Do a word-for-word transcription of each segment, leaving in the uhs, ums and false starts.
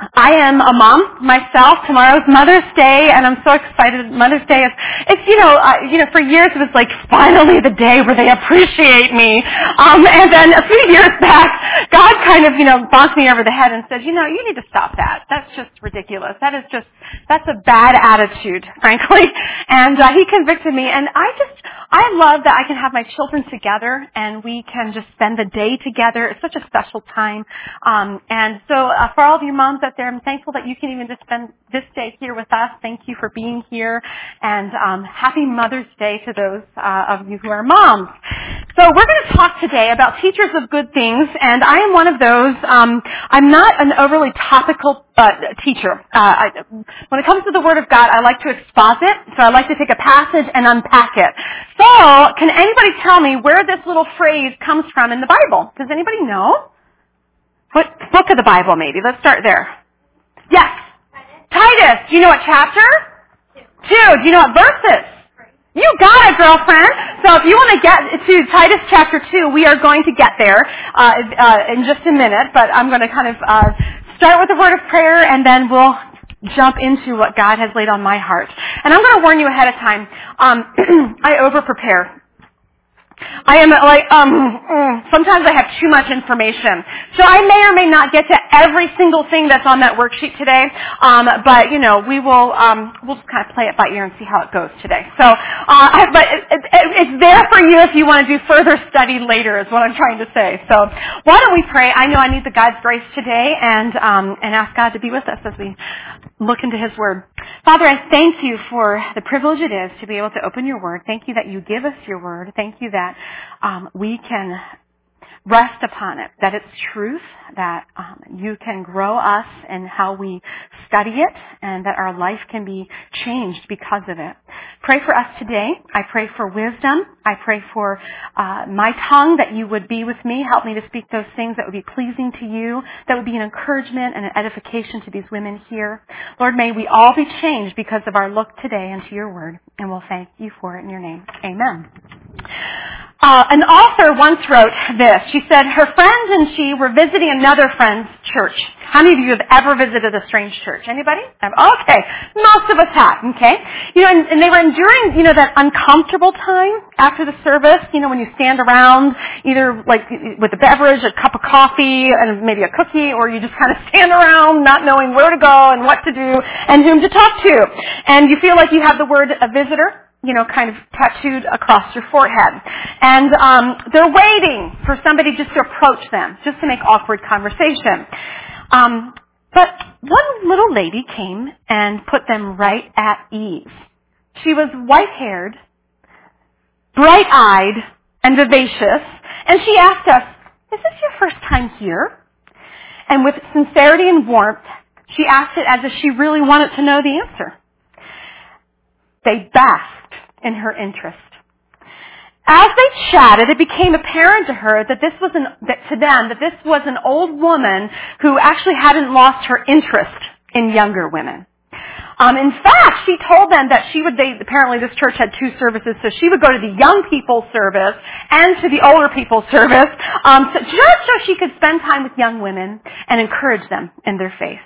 I am a mom myself. Tomorrow's Mother's Day, and I'm so excited. Mother's Day is, it's, you know, uh, you know, for years it was like finally the day where they appreciate me. Um, and then a few years back, God kind of, you know, bonked me over the head and said, you know, you need to stop that. That's just ridiculous. That is just, that's a bad attitude, frankly. And uh, he convicted me, and I just, I love that I can have my children together and we can just spend the day together. It's such a special time. Um, and so uh, for all of you moms out there, I'm thankful that you can even just spend this day here with us. Thank you for being here. And um, happy Mother's Day to those uh, of you who are moms. So we're going to talk today about teachers of good things, and I am one of those. Um, I'm not an overly topical uh, teacher. Uh, I, when it comes to the Word of God, I like to exposit, so I like to take a passage and unpack it. So, can anybody tell me where this little phrase comes from in the Bible? Does anybody know? What book of the Bible, maybe? Let's start there. Yes. Titus. Titus. Do you know what chapter? Two. Two. Do you know what verses? You got it, girlfriend. So if you want to get to Titus chapter two, we are going to get there uh, uh, in just a minute, but I'm going to kind of uh, start with a word of prayer, and then we'll jump into what God has laid on my heart. And I'm going to warn you ahead of time. Um, I over-prepare. I am like, um, mm, sometimes I have too much information. So I may or may not get to every single thing that's on that worksheet today. Um, but, you know, we will, um, we'll just kind of play it by ear and see how it goes today. So, uh, but it, it, it's there for you if you want to do further study later is what I'm trying to say. So why don't we pray? I know I need the God's grace today, and, um, and ask God to be with us as we look into His Word. Father, I thank you for the privilege it is to be able to open your Word. Thank you that you give us your Word. Thank you that um, we can rest upon it, that it's truth, that um, you can grow us in how we study it, and that our life can be changed because of it. Pray for us today. I pray for wisdom. I pray for uh, my tongue, that you would be with me. Help me to speak those things that would be pleasing to you, that would be an encouragement and an edification to these women here. Lord, may we all be changed because of our look today into your word, and we'll thank you for it in your name. Amen. Uh, an author once wrote this. She said her friends and she were visiting another friend's church. How many of you have ever visited a strange church? Anybody? Okay. Most of us have, okay? You know, and, and they were enduring, you know, that uncomfortable time after the service, you know, when you stand around either like with a beverage, a cup of coffee, and maybe a cookie, or you just kind of stand around not knowing where to go and what to do and whom to talk to. And you feel like you have the word a visitor, you know, kind of tattooed across your forehead. And um, they're waiting for somebody just to approach them, just to make awkward conversation. Um, but one little lady came and put them right at ease. She was white-haired, bright-eyed, and vivacious, and she asked us, "Is this your first time here?" And with sincerity and warmth, she asked it as if she really wanted to know the answer. They basked in her interest. As they chatted, it became apparent to her that this was an, that to them that this was an old woman who actually hadn't lost her interest in younger women. Um, in fact, she told them that she would. They apparently this church had two services, so she would go to the young people's service and to the older people's service, um, so just so she could spend time with young women and encourage them in their faith.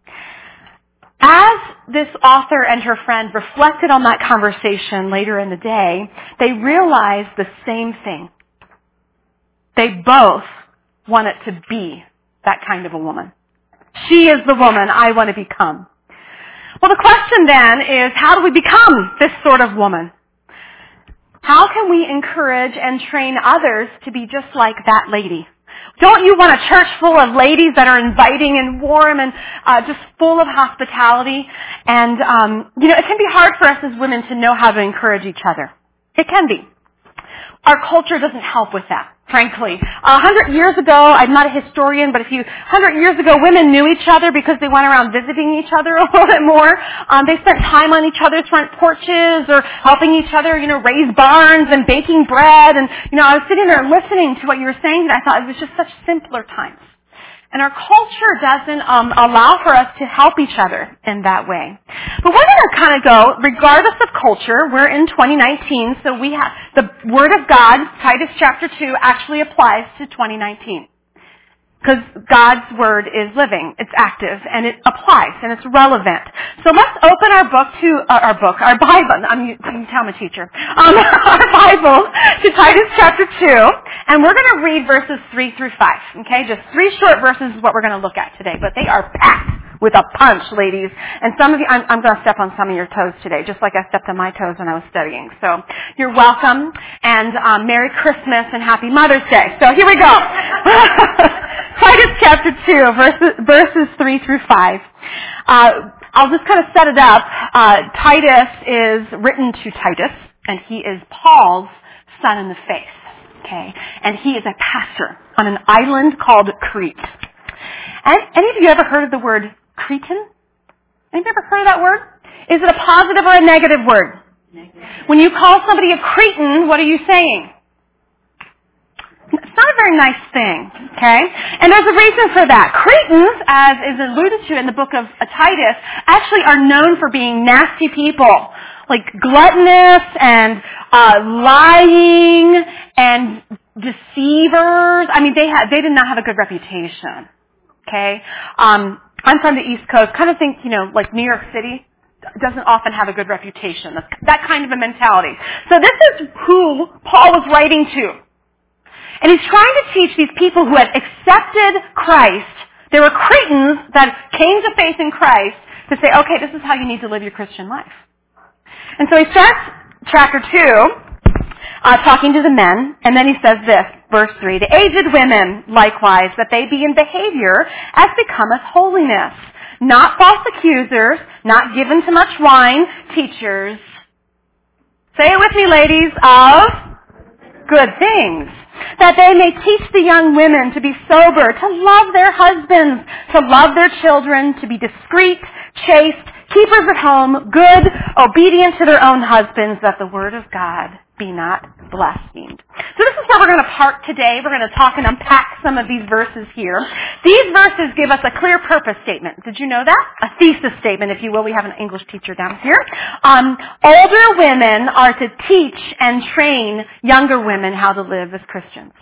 As this author and her friend reflected on that conversation later in the day, they realized the same thing. They both wanted to be that kind of a woman. She is the woman I want to become. Well, the question then is, how do we become this sort of woman? How can we encourage and train others to be just like that lady? Don't you want a church full of ladies that are inviting and warm and uh, just full of hospitality? And, um, you know, it can be hard for us as women to know how to encourage each other. It can be. Our culture doesn't help with that, frankly. A hundred years ago, I'm not a historian, but a few hundred years ago, women knew each other because they went around visiting each other a little bit more. Um, they spent time on each other's front porches or helping each other, you know, raise barns and baking bread. And, you know, I was sitting there listening to what you were saying, and I thought it was just such simpler times. And our culture doesn't um, allow for us to help each other in that way. But we're going to kind of go, regardless of culture, we're in twenty nineteen, so we have the Word of God, Titus chapter two, actually applies to twenty nineteen. Because God's Word is living, it's active, and it applies, and it's relevant. So let's open our book to, uh, our book, our Bible, I'm, you can tell I'm a teacher, um, our Bible to Titus chapter two, and we're going to read verses three through five, okay? Just three short verses is what we're going to look at today, but they are packed with a punch, ladies. And some of you, I'm, I'm going to step on some of your toes today, just like I stepped on my toes when I was studying. So you're welcome, and um, Merry Christmas and Happy Mother's Day. So here we go. Titus chapter two, verses, verses three through five. Uh, I'll just kind of set it up. Uh, Titus is written to Titus, and he is Paul's son in the faith. Okay? And he is a pastor on an island called Crete. And any of you ever heard of the word Cretan? Anybody ever heard of that word? Is it a positive or a negative word? Negative. When you call somebody a Cretan, what are you saying? It's not a very nice thing, okay? And there's a reason for that. Cretans, as is alluded to in the book of Titus, actually are known for being nasty people, like gluttonous and uh, lying and deceivers. I mean, they had they did not have a good reputation. Okay, um, I'm from the East Coast. Kind of think, you know, like New York City doesn't often have a good reputation. That's, that kind of a mentality. So this is who Paul was writing to. And he's trying to teach these people who had accepted Christ. There were Cretans that came to faith in Christ to say, okay, this is how you need to live your Christian life. And so he starts chapter two uh, talking to the men, and then he says this, verse three, the aged women, likewise, that they be in behavior as becometh holiness, not false accusers, not given to much wine, teachers. Say it with me, ladies, of good things, that they may teach the young women to be sober, to love their husbands, to love their children, to be discreet, chaste, keepers at home, good, obedient to their own husbands, that the word of God be not blasphemed. So this is where we're going to park today. We're going to talk and unpack some of these verses here. These verses give us a clear purpose statement. Did you know that? A thesis statement, if you will. We have an English teacher down here. Um, older women are to teach and train younger women how to live as Christians.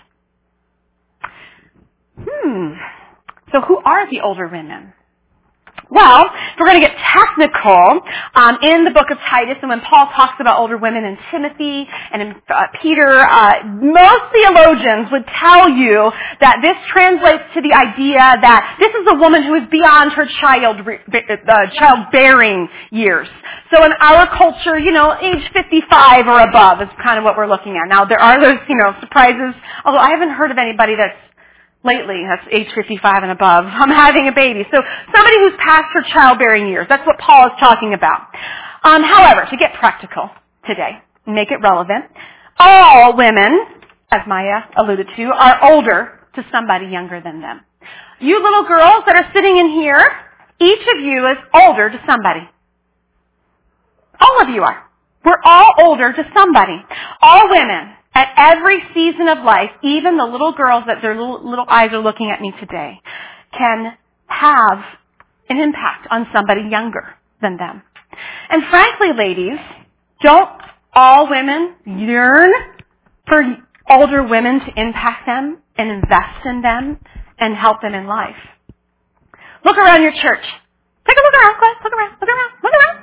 Hmm. So who are the older women? Well, if we're going to get technical, um, in the book of Titus, and when Paul talks about older women in Timothy and in uh, Peter, uh, most theologians would tell you that this translates to the idea that this is a woman who is beyond her child uh, childbearing years. So in our culture, you know, age fifty-five or above is kind of what we're looking at. Now, there are those, you know, surprises, although I haven't heard of anybody that's lately, that's age fifty-five and above, I'm having a baby. So somebody who's past her childbearing years. That's what Paul is talking about. Um, however, to get practical today, make it relevant, all women, as Maya alluded to, are older to somebody younger than them. You little girls that are sitting in here, each of you is older to somebody. All of you are. We're all older to somebody. All women. At every season of life, even the little girls that their little, little eyes are looking at me today, can have an impact on somebody younger than them. And frankly, ladies, don't all women yearn for older women to impact them and invest in them and help them in life? Look around your church. Take a look around, guys. Look around, look around, look around.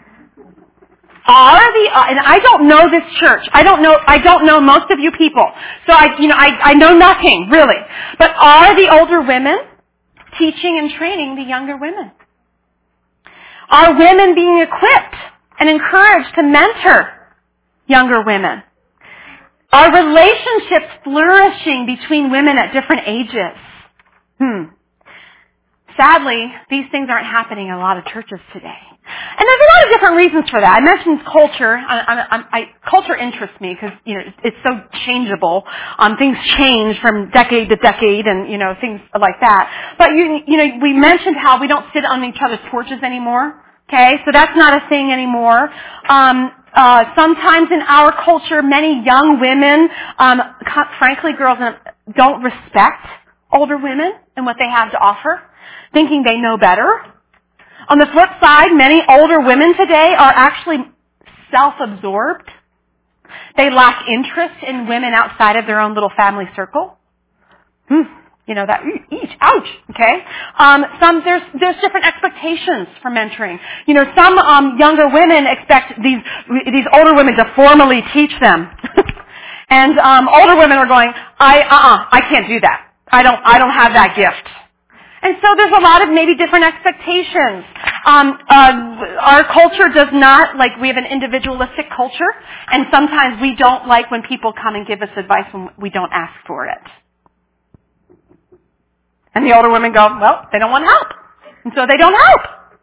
Are the, uh, and I don't know this church. I don't know, I don't know most of you people. So I, you know, I, I know nothing, really. But are the older women teaching and training the younger women? Are women being equipped and encouraged to mentor younger women? Are relationships flourishing between women at different ages? Hmm. Sadly, these things aren't happening in a lot of churches today. And there's a lot of different reasons for that. I mentioned culture. I, I, I, culture interests me because, you know, it's so changeable. Um, things change from decade to decade and, you know, things like that. But, you, you know, we mentioned how we don't sit on each other's porches anymore. Okay? So that's not a thing anymore. Um, uh, sometimes in our culture, many young women, um, frankly, girls don't respect older women and what they have to offer, thinking they know better. On the flip side, many older women today are actually self-absorbed. They lack interest in women outside of their own little family circle. Hmm. You know, that, each, ouch, okay? Um, some, there's, there's different expectations for mentoring. You know, some, um, younger women expect these, these older women to formally teach them. and, um, older women are going, I, uh-uh, I can't do that. I don't, I don't have that gift. And so there's a lot of maybe different expectations. Um, uh, our culture does not, like, we have an individualistic culture, and sometimes we don't like when people come and give us advice when we don't ask for it. And the older women go, well, they don't want help. And so they don't help.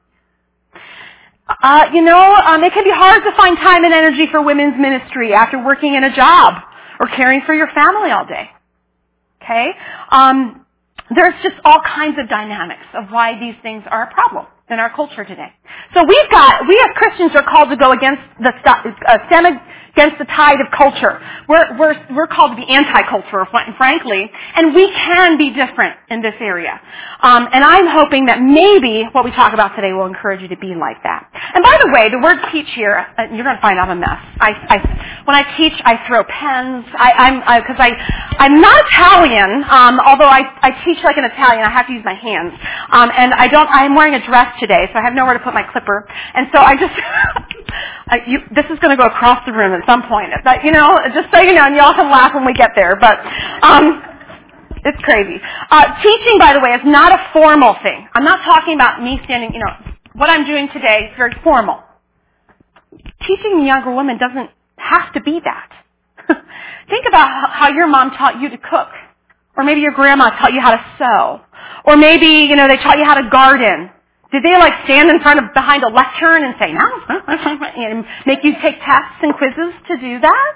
Uh, you know, um, it can be hard to find time and energy for women's ministry after working in a job or caring for your family all day. Okay? Um, there's just all kinds of dynamics of why these things are a problem in our culture today. So we've got, we as Christians are called to go against the, uh, stand against the tide of culture. We're, we're, we're called to be anti-culture, frankly, and we can be different in this area. Um, and I'm hoping that maybe what we talk about today will encourage you to be like that. And by the way, the word teach here, uh, you're going to find I'm a mess. I, I, when I teach, I throw pens. I, I'm, because I, I, I'm not Italian, um, although I, I teach like an Italian. I have to use my hands. Um, and I don't, I'm wearing a dress today, so I have nowhere to put my clipper. And so I just, I, you, this is going to go across the room at some point. But, you know, just so you know, and y'all can laugh when we get there. But um, it's crazy. Uh, teaching, by the way, is not a formal thing. I'm not talking about me standing, you know, what I'm doing today is very formal. Teaching younger women doesn't have to be that. Think about how your mom taught you to cook. Or maybe your grandma taught you how to sew. Or maybe, you know, they taught you how to garden. Did they like stand in front of, behind a lectern and say, no, and make you take tests and quizzes to do that?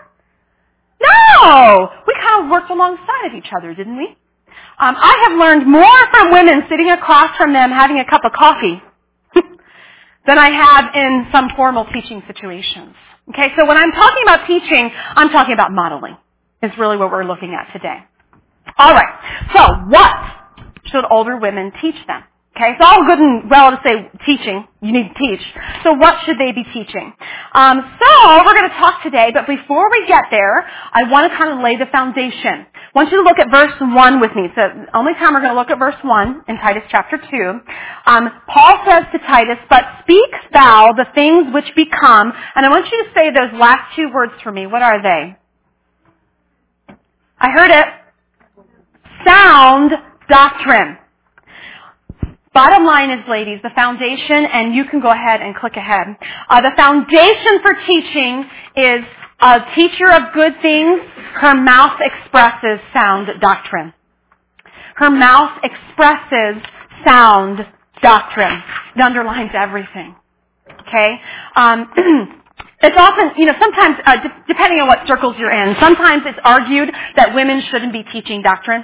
No! We kind of worked alongside of each other, didn't we? Um, I have learned more from women sitting across from them having a cup of coffee than I have in some formal teaching situations. Okay, so when I'm talking about teaching, I'm talking about modeling, is really what we're looking at today. All right, so what should older women teach them? Okay, it's all good and well to say teaching. You need to teach. So what should they be teaching? Um, so we're going to talk today, but before we get there, I want to kind of lay the foundation. I want you to look at verse one with me. So the only time we're going to look at verse one in Titus chapter two. Um, Paul says to Titus, but speak thou the things which become, and I want you to say those last two words for me. What are they? I heard it. Sound doctrine. Bottom line is, ladies, the foundation, and you can go ahead and click ahead. Uh, the foundation for teaching is a teacher of good things, her mouth expresses sound doctrine. Her mouth expresses sound doctrine. It underlines everything. Okay? Um, it's often, you know, sometimes, uh, de- depending on what circles you're in, sometimes it's argued that women shouldn't be teaching doctrine.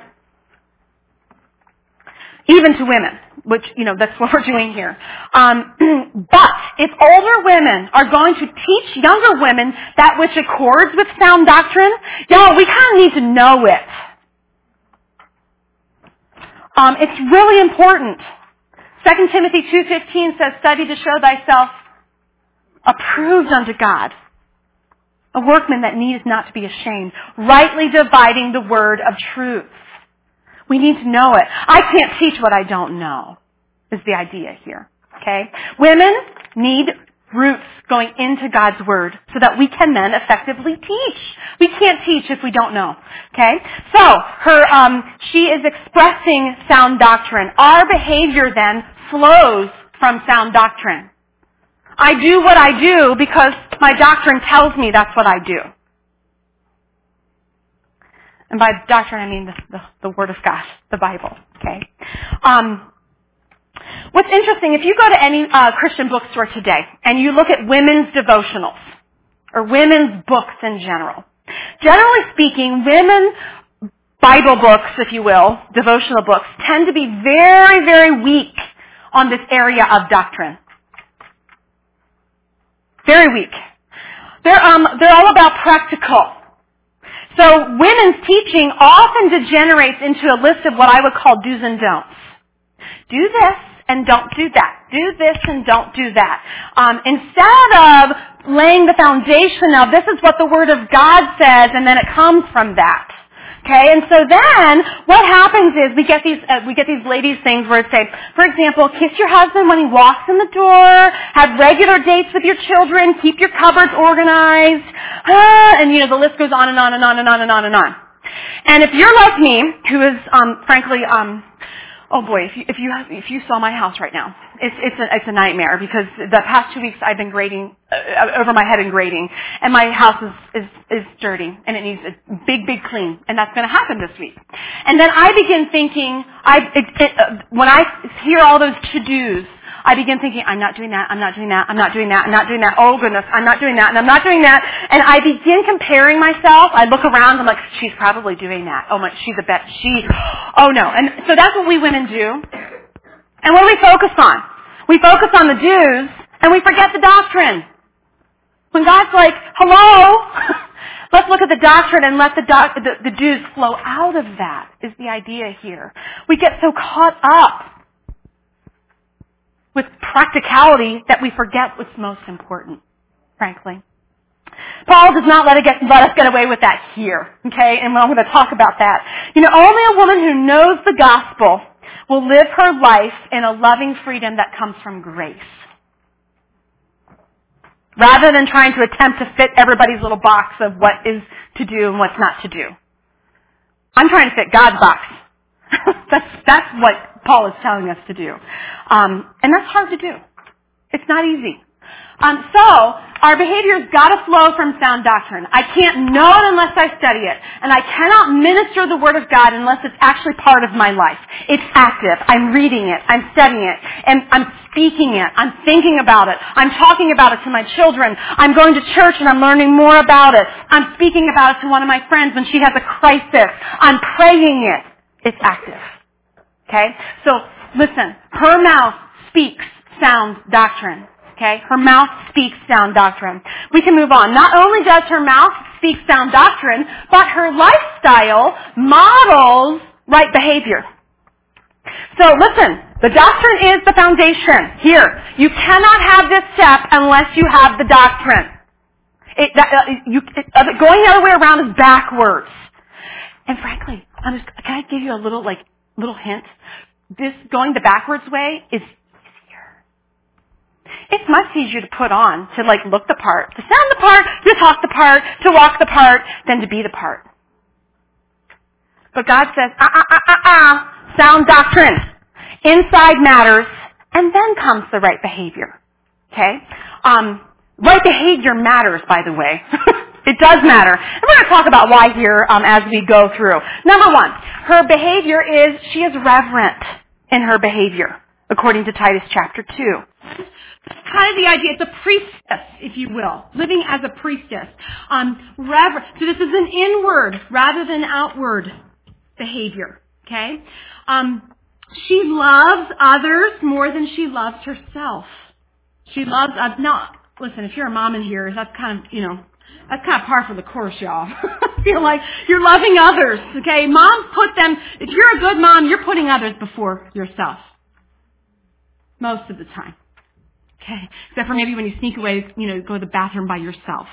Even to women, which, you know, that's what we're doing here. Um, but if older women are going to teach younger women that which accords with sound doctrine, y'all, we kind of need to know it. Um, it's really important. Second Timothy two fifteen says, study to show thyself approved unto God, a workman that needeth not to be ashamed, rightly dividing the word of truth. We need to know it. I can't teach what I don't know, is the idea here. Okay? Women need roots going into God's Word so that we can then effectively teach. We can't teach if we don't know. Okay? So, her, um, she is expressing sound doctrine. Our behavior then flows from sound doctrine. I do what I do because my doctrine tells me that's what I do. And by doctrine, I mean the, the, the Word of God, the Bible. Okay. Um, what's interesting, if you go to any uh, Christian bookstore today and you look at women's devotionals or women's books in general, generally speaking, women's Bible books, if you will, devotional books, tend to be very, very weak on this area of doctrine. Very weak. They're um, they're all about practical. So women's teaching often degenerates into a list of what I would call do's and don'ts. Do this and don't do that. Do this and don't do that. Um, instead of laying the foundation of this is what the Word of God says and then it comes from that. Okay, and so then what happens is we get these uh, we get these ladies things where it say, for example, kiss your husband when he walks in the door, have regular dates with your children, keep your cupboards organized, ah, and you know the list goes on and on and on and on and on and on. And if you're like me, who is um, frankly, um, oh boy, if you if you if you saw my house right now, it's it's a it's a nightmare because the past two weeks I've been grading uh, over my head and grading, and my house is is is dirty and it needs a big big clean, and that's going to happen this week. And then I begin thinking, I it, it, uh, when I hear all those to-dos, I begin thinking, I'm not doing that, I'm not doing that, I'm not doing that, I'm not doing that, oh goodness, I'm not doing that, and I'm not doing that. And I begin comparing myself. I look around, I'm like, she's probably doing that. Oh my, she's a bet, she, oh no. And so that's what we women do. And what do we focus on? We focus on the do's, and we forget the doctrine. When God's like, hello, let's look at the doctrine and let the, doc, the, the do's flow out of that, is the idea here. We get so caught up with practicality that we forget what's most important, frankly. Paul does not let, it get, let us get away with that here, okay? And I'm going to talk about that. You know, only a woman who knows the gospel will live her life in a loving freedom that comes from grace, rather than trying to attempt to fit everybody's little box of what is to do and what's not to do. I'm trying to fit God's box. that's, that's what Paul is telling us to do. Um, and that's hard to do. It's not easy. Um, so, our behavior's got to flow from sound doctrine. I can't know it unless I study it. And I cannot minister the Word of God unless it's actually part of my life. It's active. I'm reading it. I'm studying it. And I'm speaking it. I'm thinking about it. I'm talking about it to my children. I'm going to church and I'm learning more about it. I'm speaking about it to one of my friends when she has a crisis. I'm praying it. It's active. Okay? So, listen. Her mouth speaks sound doctrine. Okay? Her mouth speaks sound doctrine. We can move on. Not only does her mouth speak sound doctrine, but her lifestyle models right behavior. So listen, the doctrine is the foundation. Here, you cannot have this step unless you have the doctrine. It, that, uh, you, it, uh, going the other way around is backwards. And frankly, I'm just, can I give you a little, like, little hint? This going the backwards way is easier. It's much easier to put on, to like look the part, to sound the part, to talk the part, to walk the part, than to be the part. But God says, ah, ah, ah, ah, ah, sound doctrine. Inside matters, and then comes the right behavior. Okay? Um, right behavior matters, by the way. It does matter. And we're going to talk about why here um, as we go through. Number one, her behavior is, she is reverent in her behavior, according to Titus chapter two. That's kind of the idea. It's a priestess, if you will, living as a priestess. Um, rever- so this is an inward rather than outward behavior. Okay? Um, she loves others more than she loves herself. She loves, uh, now, listen, if you're a mom in here, that's kind of, you know, that's kind of par for the course, y'all. I feel like you're loving others, okay? Moms put them, if you're a good mom, you're putting others before yourself. Most of the time. Okay? Except for maybe when you sneak away, you know, go to the bathroom by yourself.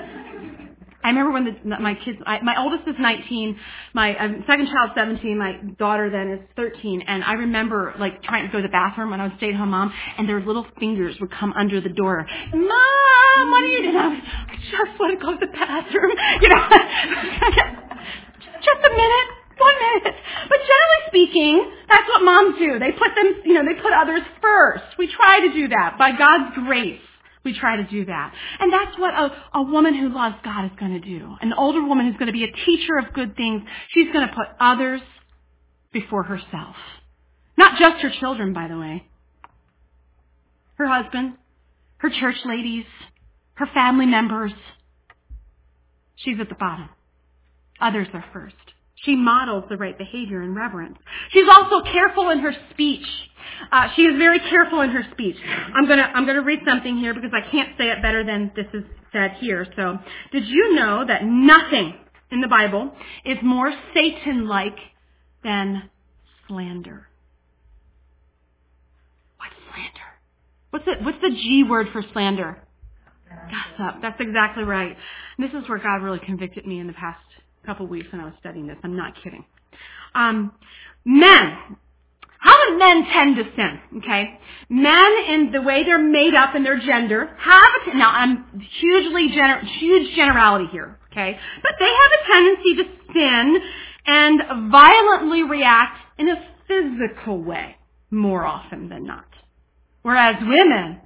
I remember when the, my kids, I, my oldest is nineteen, my um, second child's seventeen, my daughter then is thirteen, and I remember like trying to go to the bathroom when I was a stay-at-home mom, and their little fingers would come under the door. Mom, what are you doing? I, was, I just want to go to the bathroom. You know, just a minute, one minute. But generally speaking, that's what moms do. They put them, you know, they put others first. We try to do that by God's grace. We try to do that. And that's what a, a woman who loves God is going to do. An older woman who's going to be a teacher of good things. She's going to put others before herself. Not just her children, by the way. Her husband, her church ladies, her family members. She's at the bottom. Others are first. She models the right behavior and reverence. She's also careful in her speech. Uh, she is very careful in her speech. I'm gonna I'm gonna read something here because I can't say it better than this is said here. So, did you know that nothing in the Bible is more Satan-like than slander? What's slander? What's the what's the G word for slander? Gossip. That's exactly right. And this is where God really convicted me in the past couple of weeks when I was studying this. I'm not kidding. Um, men. How do men tend to sin? Okay, men, in the way they're made up in their gender, have a t- now I'm hugely gener- huge generality here. Okay, but they have a tendency to sin and violently react in a physical way more often than not. Whereas women,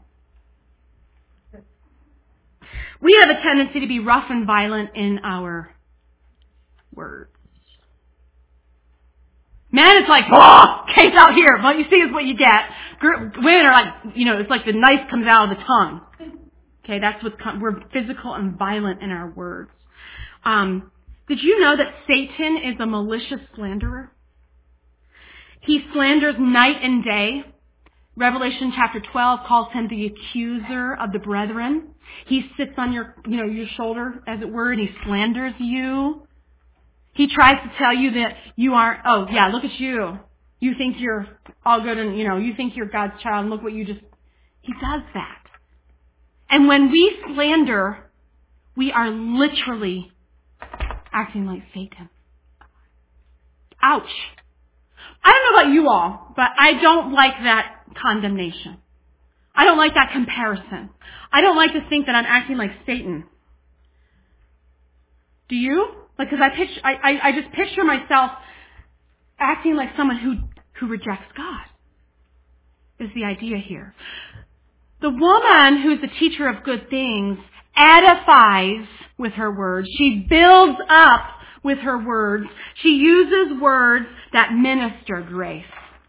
we have a tendency to be rough and violent in our words. Men, it's like, oh, case out here. What you see is what you get. Women are like, you know, it's like the knife comes out of the tongue. Okay, that's what's, we're physical and violent in our words. Um, did you know that Satan is a malicious slanderer? He slanders night and day. Revelation chapter twelve calls him the accuser of the brethren. He sits on your, you know, your shoulder, as it were, and he slanders you. He tries to tell you that you aren't, oh yeah, look at you. You think you're all good and, you know, you think you're God's child and look what you just, he does that. And when we slander, we are literally acting like Satan. Ouch. I don't know about you all, but I don't like that condemnation. I don't like that comparison. I don't like to think that I'm acting like Satan. Do you? Like, because I picture, I, I, I just picture myself acting like someone who, who rejects God. Is the idea here. The woman who's a teacher of good things edifies with her words. She builds up with her words. She uses words that minister grace.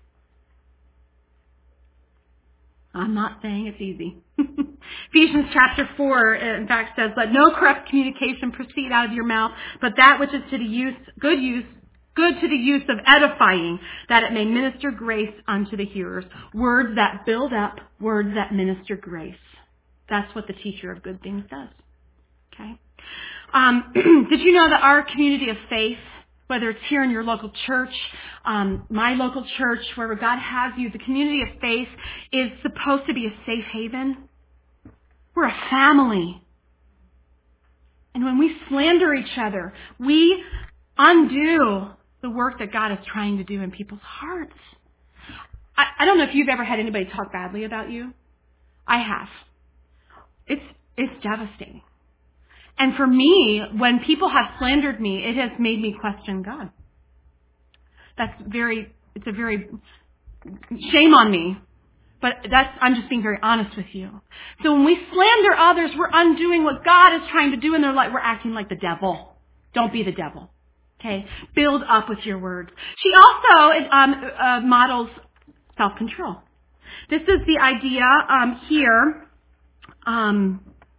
I'm not saying it's easy. Ephesians chapter four, in fact, says, let no corrupt communication proceed out of your mouth, but that which is to the use, good use, good to the use of edifying, that it may minister grace unto the hearers. Words that build up, words that minister grace. That's what the teacher of good things does. Okay. Um, did you know that our community of faith, whether it's here in your local church, um, my local church, wherever God has you, the community of faith is supposed to be a safe haven? We're a family. And when we slander each other, we undo the work that God is trying to do in people's hearts. I, I don't know if you've ever had anybody talk badly about you. I have. It's, it's devastating. And for me, when people have slandered me, it has made me question God. That's very, it's a very, shame on me. But that's, I'm just being very honest with you. So when we slander others, we're undoing what God is trying to do in their life. We're acting like the devil. Don't be the devil. Okay? Build up with your words. She also um, uh, models self-control. This is the idea um, here. Um,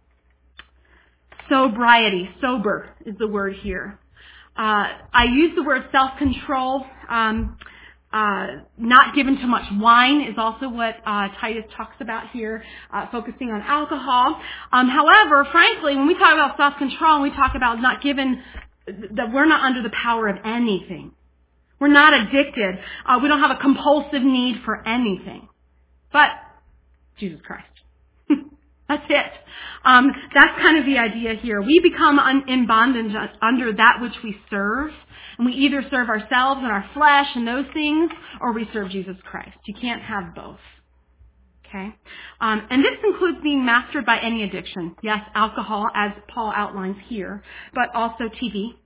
sobriety. Sober is the word here. Uh, I use the word self-control. Um, Uh, not given to much wine is also what uh, Titus talks about here, uh, focusing on alcohol. Um, however, frankly, when we talk about self-control, we talk about not given, that we're not under the power of anything. We're not addicted. Uh, we don't have a compulsive need for anything. But Jesus Christ. That's it. Um, that's kind of the idea here. We become un- in bondage under that which we serve. And we either serve ourselves and our flesh and those things, or we serve Jesus Christ. You can't have both. Okay? Um, and this includes being mastered by any addiction. Yes, alcohol, as Paul outlines here, but also T V.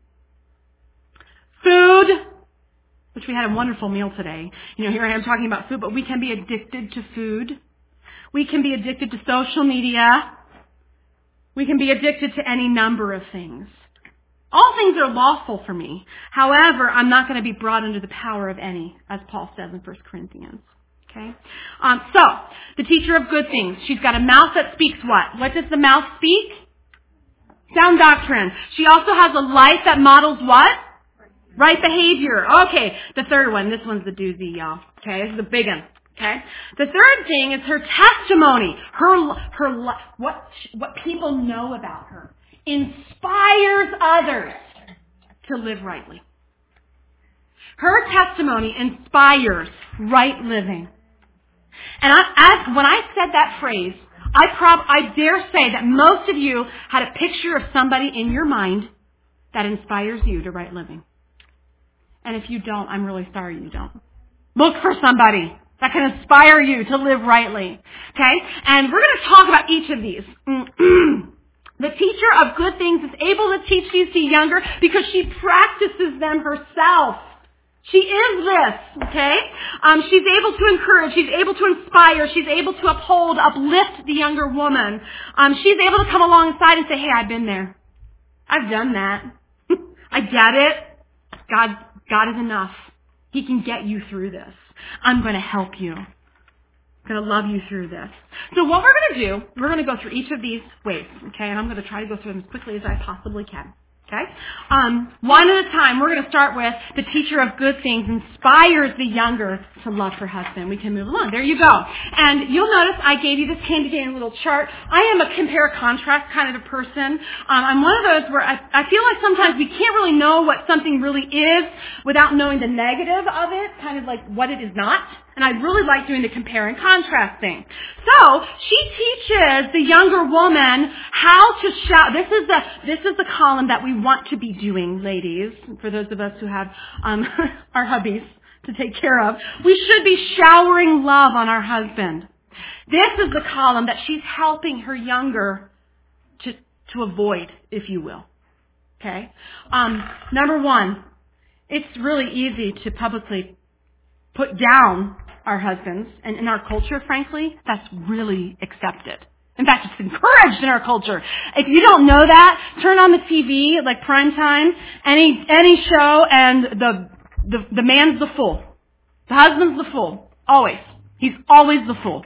Food, which we had a wonderful meal today. You know, here I am talking about food, but we can be addicted to food. We can be addicted to social media. We can be addicted to any number of things. All things are lawful for me. However, I'm not going to be brought under the power of any, as Paul says in First Corinthians. Okay? Um, so, the teacher of good things. She's got a mouth that speaks what? What does the mouth speak? Sound doctrine. She also has a life that models what? Right behavior. Okay, the third one. This one's the doozy, y'all. Okay, this is the big one. Okay. The third thing is her testimony. Her, her, what, what people know about her inspires others to live rightly. Her testimony inspires right living. And I, as, when I said that phrase, I prob, I dare say that most of you had a picture of somebody in your mind that inspires you to right living. And if you don't, I'm really sorry you don't. Look for somebody that can inspire you to live rightly. Okay? And we're going to talk about each of these. The teacher of good things is able to teach these to younger because she practices them herself. She is this, okay? Um, she's able to encourage. She's able to inspire. She's able to uphold, uplift the younger woman. Um, she's able to come alongside and say, hey, I've been there. I've done that. I get it. God, God is enough. He can get you through this. I'm going to help you. I'm going to love you through this. So what we're going to do, we're going to go through each of these ways, okay? And I'm going to try to go through them as quickly as I possibly can. Okay? Um, one at a time, we're going to start with the teacher of good things inspires the younger to love her husband. We can move along. There you go. And you'll notice I gave you this handy dandy little chart. I am a compare-contrast kind of a person. Um, I'm one of those where I, I feel like sometimes we can't really know what something really is without knowing the negative of it, kind of like what it is not. And I really like doing the compare and contrast thing. So she teaches the younger woman how to shout. This is the this is the column that we want to be doing, ladies. For those of us who have um, our hubbies to take care of, we should be showering love on our husband. This is the column that she's helping her younger to to avoid, if you will. Okay. Um, number one, it's really easy to publicly put down our husbands, and in our culture, frankly, that's really accepted. In fact, it's encouraged in our culture. If you don't know that, turn on the T V, like prime time, any any show, and the the, the man's the fool. The husband's the fool. Always. He's always the fool.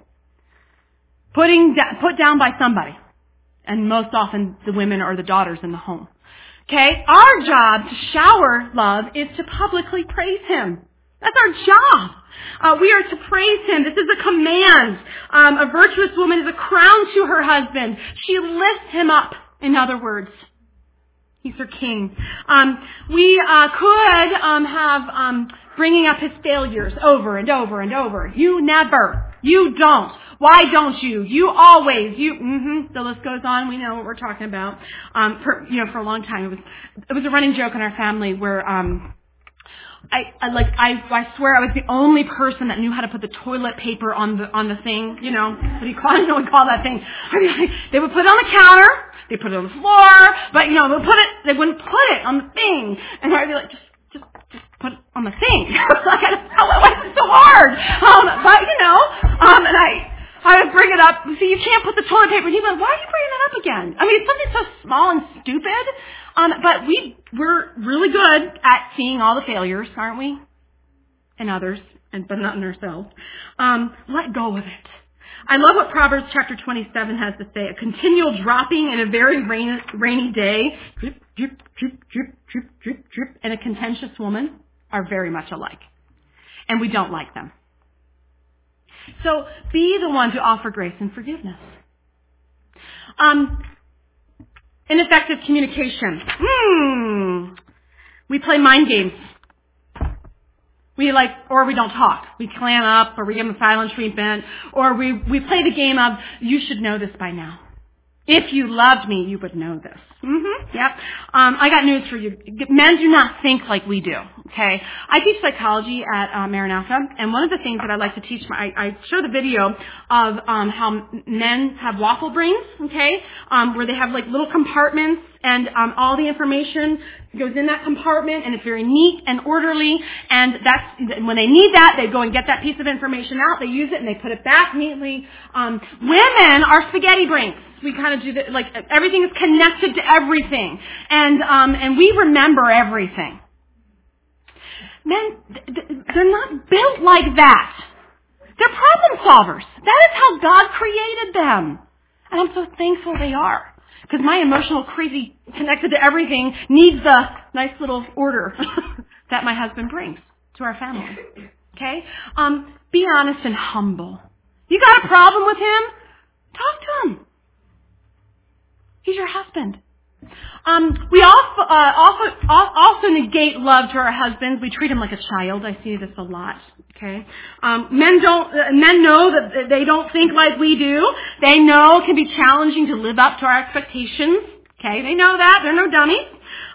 Putting da- put down by somebody. And most often, the women or the daughters in the home. Okay? Our job to shower love is to publicly praise him. That's our job. Uh, we are to praise him. This is a command. Um, a virtuous woman is a crown to her husband. She lifts him up, in other words. He's her king. Um, we uh, could um, have um, bringing up his failures over and over and over. You never. You don't. Why don't you? You always. You. Mm-hmm. The list goes on. We know what we're talking about. Um, for, you know, for a long time, it was it was a running joke in our family where. Um, I, I like I I swear I was the only person that knew how to put the toilet paper on the on the thing, you know. What do you call it? No one call that thing. I mean, like, they would put it on the counter, they put it on the floor, but you know, they would put it they wouldn't put it on the thing. And I'd be like, just just just put it on the thing. Like I don't know why it's so hard. Um, but you know, um and I I would bring it up. See, you can't put the toilet paper. And he'd be like, why are you bringing that up again? I mean, it's something so small and stupid. Um, but we, we're really good at seeing all the failures, aren't we? In others, and but not in ourselves. Um, let go of it. I love what Proverbs chapter twenty-seven has to say. A continual dropping in a very rainy, rainy day, drip, drip, drip, drip, drip, drip, drip, and a contentious woman are very much alike. And we don't like them. So be the one to offer grace and forgiveness. Um, ineffective communication. Hmm. We play mind games. We like, or we don't talk. We clam up, or we give them silent treatment, or we, we play the game of, you should know this by now. If you loved me, you would know this. Mm-hmm. Yep. Um, I got news for you. Men do not think like we do. Okay. I teach psychology at uh, Maranatha, and one of the things that I like to teach, my, I, I show the video of um, how men have waffle brains. Okay, um, where they have like little compartments, and um, all the information goes in that compartment, and it's very neat and orderly. And that's when they need that, they go and get that piece of information out. They use it and they put it back neatly. Um, women are spaghetti brains. We kind of do that, like everything is connected to everything, and um, and we remember everything. Men, they're not built like that. They're problem solvers. That is how God created them, and I'm so thankful they are. Because my emotional, crazy, connected to everything needs the nice little order that my husband brings to our family. Okay? Um, be honest and humble. You got a problem with him? Talk to him. He's your husband. Um, we also, uh, also also negate love to our husbands. We treat him like a child. I see this a lot. Okay, um, men don't. Uh, men know that they don't think like we do. They know it can be challenging to live up to our expectations. Okay, they know that. They're no dummies.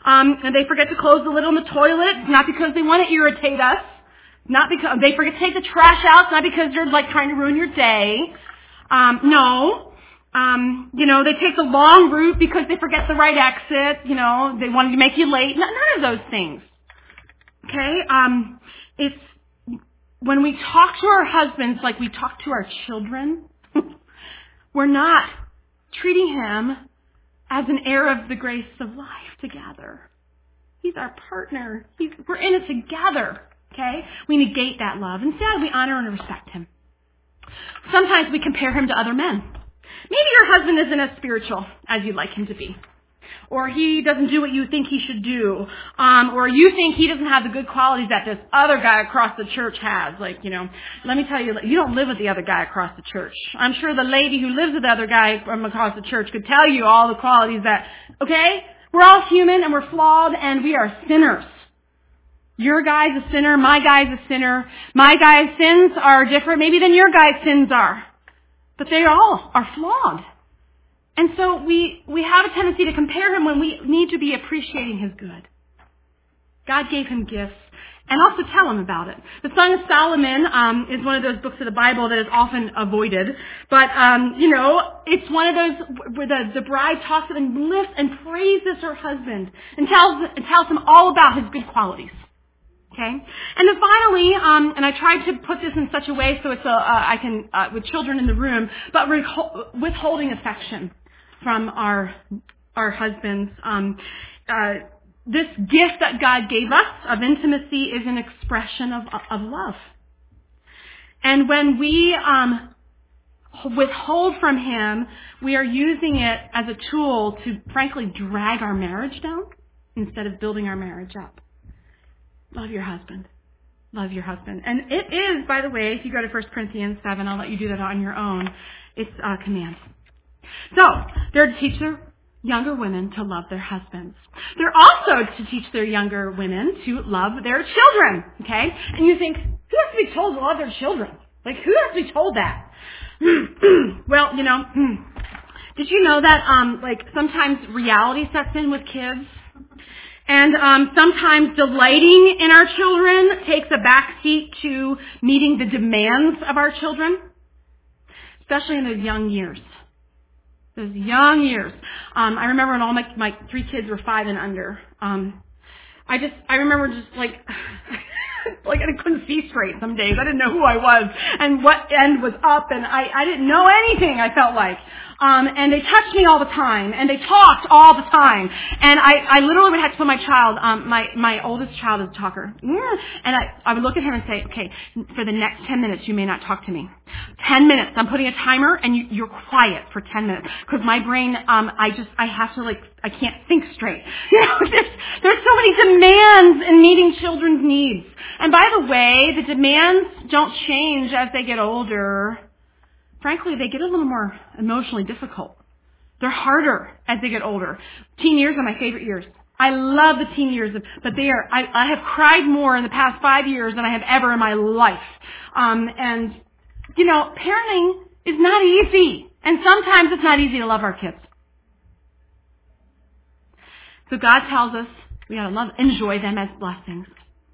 Um, and they forget to close the lid on the toilet. It's not because they want to irritate us. Not because they forget to take the trash out. It's not because they're like trying to ruin your day. Um, no. Um, you know, they take the long route because they forget the right exit. You know, they wanted to make you late. None of those things. Okay? Um, it's when we talk to our husbands like we talk to our children, we're not treating him as an heir of the grace of life together. He's our partner. He's, we're in it together. Okay? We negate that love. Instead, we honor and respect him. Sometimes we compare him to other men. Maybe your husband isn't as spiritual as you'd like him to be. Or he doesn't do what you think he should do. Um, or you think he doesn't have the good qualities that this other guy across the church has. Like, you know, let me tell you, you don't live with the other guy across the church. I'm sure the lady who lives with the other guy from across the church could tell you all the qualities that, okay? We're all human and we're flawed and we are sinners. Your guy's a sinner, my guy's a sinner. My guy's sins are different maybe than your guy's sins are. But they all are flawed. And so we, we have a tendency to compare him when we need to be appreciating his good. God gave him gifts and also tell him about it. The Song of Solomon um, is one of those books of the Bible that is often avoided. But, um, you know, it's one of those where the, the bride talks and lifts and praises her husband and tells, and tells him all about his good qualities. Okay, and then finally, um, and I tried to put this in such a way so it's a, uh, I can uh, with children in the room, but withholding affection from our our husbands. Um, uh, this gift that God gave us of intimacy is an expression of of love, and when we um, withhold from Him, we are using it as a tool to, frankly, drag our marriage down instead of building our marriage up. Love your husband. Love your husband. And it is, by the way, if you go to First Corinthians seven, I'll let you do that on your own. It's a command. So, they're to teach their younger women to love their husbands. They're also to teach their younger women to love their children. Okay? And you think, who has to be told to love their children? Like, who has to be told that? Well, you know, did you know that, um, like, sometimes reality sets in with kids? And um, sometimes delighting in our children takes a backseat to meeting the demands of our children, especially in those young years. Those young years. Um, I remember when all my my three kids were five and under. Um, I just I remember just like like I couldn't see straight some days. I didn't know who I was and what end was up, and I I didn't know anything. I felt like. Um, and they touched me all the time, and they talked all the time, and I, I literally would have to put my child, um, my, my oldest child is a talker, and I, I would look at him and say, okay, for the next ten minutes, you may not talk to me. ten minutes, I'm putting a timer, and you, you're quiet for ten minutes, because my brain, um, I just, I have to like, I can't think straight. You know, there's, there's so many demands in meeting children's needs. And by the way, the demands don't change as they get older. Frankly, they get a little more emotionally difficult. They're harder as they get older. Teen years are my favorite years. I love the teen years, but they are, I, I have cried more in the past five years than I have ever in my life. Um, and, you know, parenting is not easy. And sometimes it's not easy to love our kids. So God tells us we ought to love, enjoy them as blessings.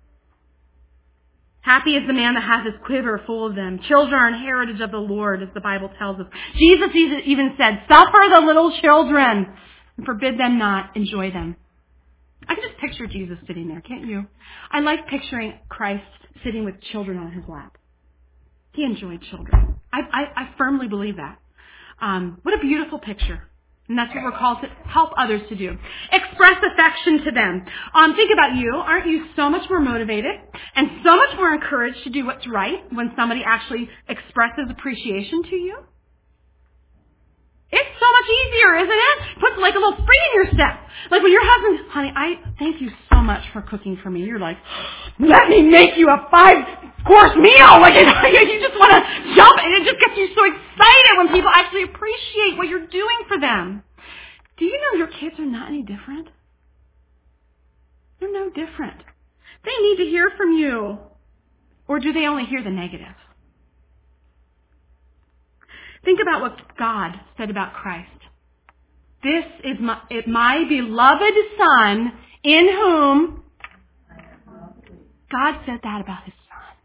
Happy is the man that has his quiver full of them. Children are an heritage of the Lord, as the Bible tells us. Jesus even said, suffer the little children and forbid them not, enjoy them. I can just picture Jesus sitting there, can't you? I like picturing Christ sitting with children on his lap. He enjoyed children. I, I, I firmly believe that. Um, what a beautiful picture. And that's what we're called to help others to do. Express affection to them. Um, think about you. Aren't you so much more motivated and so much more encouraged to do what's right when somebody actually expresses appreciation to you? It's so much easier, isn't it? Puts like a little spring in your step. Like when your husband, honey, I thank you so much for cooking for me. You're like, let me make you a five-course meal. Like you just want to jump, and it just gets you so excited when people actually appreciate what you're doing for them. Do you know your kids are not any different? They're no different. They need to hear from you. Or do they only hear the negative? Think about what God said about Christ. This is my, my beloved Son, in whom God said that about his son.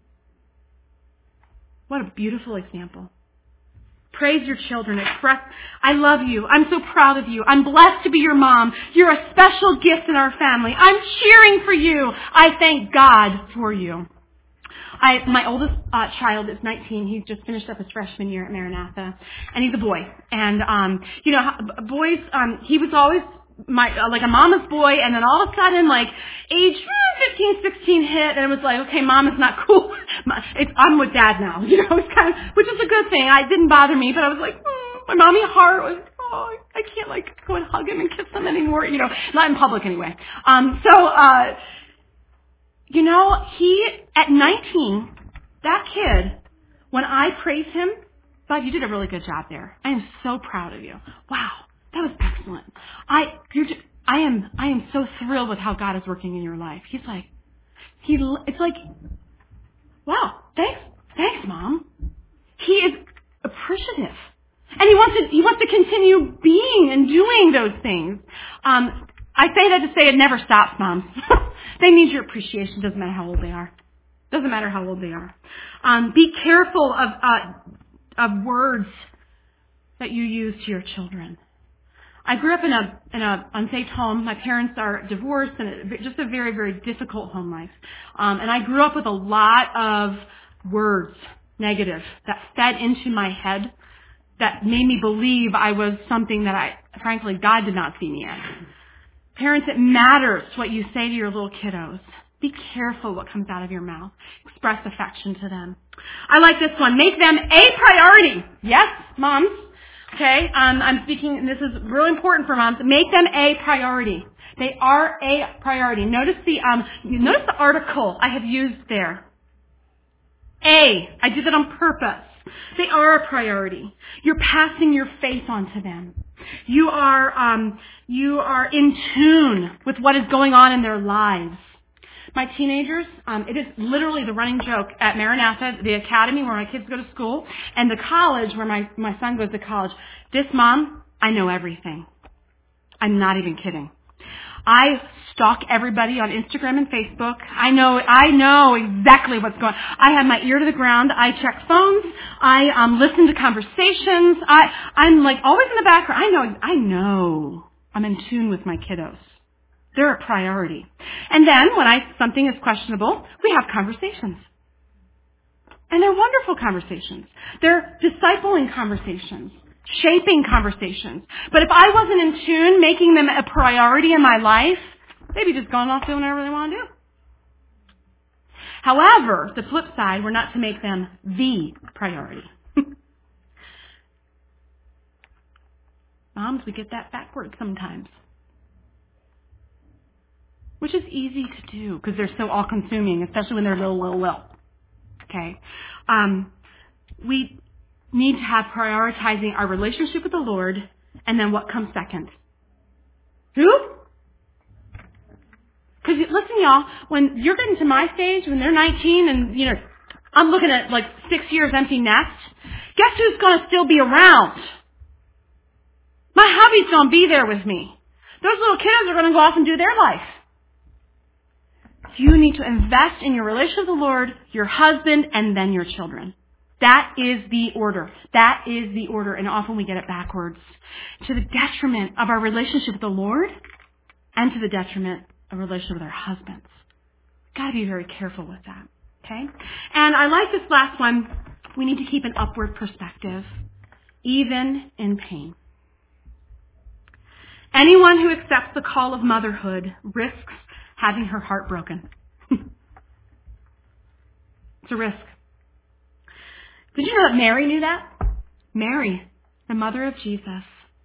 What a beautiful example. Praise your children. Express, I love you. I'm so proud of you. I'm blessed to be your mom. You're a special gift in our family. I'm cheering for you. I thank God for you. I, my oldest uh, child is nineteen. He's just finished up his freshman year at Maranatha, and he's a boy. And um, you know, boys. Um, he was always my uh, like a mama's boy, and then all of a sudden, like age fifteen, sixteen hit, and it was like, okay, mom is not cool. It's, I'm with dad now. You know, it's kind of, which is a good thing. It didn't bother me, but I was like, mm, my mommy heart was. Oh, I can't like go and hug him and kiss him anymore. You know, not in public anyway. Um, so. Uh, You know, he, at nineteen, that kid, when I praise him, Bob, you did a really good job there. I am so proud of you. Wow, that was excellent. I, you're just, I am, I am so thrilled with how God is working in your life. He's like, he, it's like, wow, thanks, thanks, Mom. He is appreciative. And he wants to, he wants to continue being and doing those things. Um, I say that to say it never stops, Moms. They need your appreciation. Doesn't matter how old they are. Doesn't matter how old they are. Um, be careful of uh, of words that you use to your children. I grew up in a in a unsafe home. My parents are divorced, and it, just a very very difficult home life. Um, and I grew up with a lot of words, negative, that fed into my head, that made me believe I was something that I, frankly, God did not see me as. Parents, it matters what you say to your little kiddos. Be careful what comes out of your mouth. Express affection to them. I like this one. Make them a priority. Yes, moms. Okay, um, I'm speaking, and this is really important for moms. Make them a priority. They are a priority. Notice the um, notice the article I have used there. A. I did that on purpose. They are a priority. You're passing your faith on to them. You are um, you are in tune with what is going on in their lives. My teenagers, um, it is literally the running joke at Maranatha, the academy where my kids go to school, and the college where my, my son goes to college. This mom, I know everything. I'm not even kidding. I stalk everybody on Instagram and Facebook. I know, I know exactly what's going on. I have my ear to the ground. I check phones. I um, listen to conversations. I, I'm like always in the background. I know, I know. I'm in tune with my kiddos. They're a priority. And then when I something is questionable, we have conversations. And they're wonderful conversations. They're discipling conversations. Shaping conversations. But if I wasn't in tune, making them a priority in my life, they'd be just going off doing whatever they want to do. However, the flip side, we're not to make them the priority. Moms, we get that backwards sometimes. Which is easy to do because they're so all-consuming, especially when they're little, little, little. Okay? Um, we need to have prioritizing our relationship with the Lord, and then what comes second? Who? Because listen, y'all, when you're getting to my stage, when they're nineteen, and you know, I'm looking at like six years empty nest. Guess who's going to still be around? My hubby's going to be there with me. Those little kiddos are going to go off and do their life. You need to invest in your relationship with the Lord, your husband, and then your children. That is the order. That is the order. And often we get it backwards. To the detriment of our relationship with the Lord and to the detriment of our relationship with our husbands. Got to be very careful with that. Okay? And I like this last one. We need to keep an upward perspective, even in pain. Anyone who accepts the call of motherhood risks having her heart broken. It's a risk. Did you know that Mary knew that? Mary, the mother of Jesus.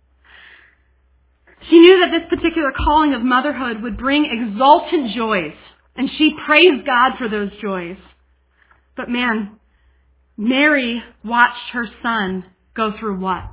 She knew that this particular calling of motherhood would bring exultant joys, and she praised God for those joys. But man, Mary watched her son go through what?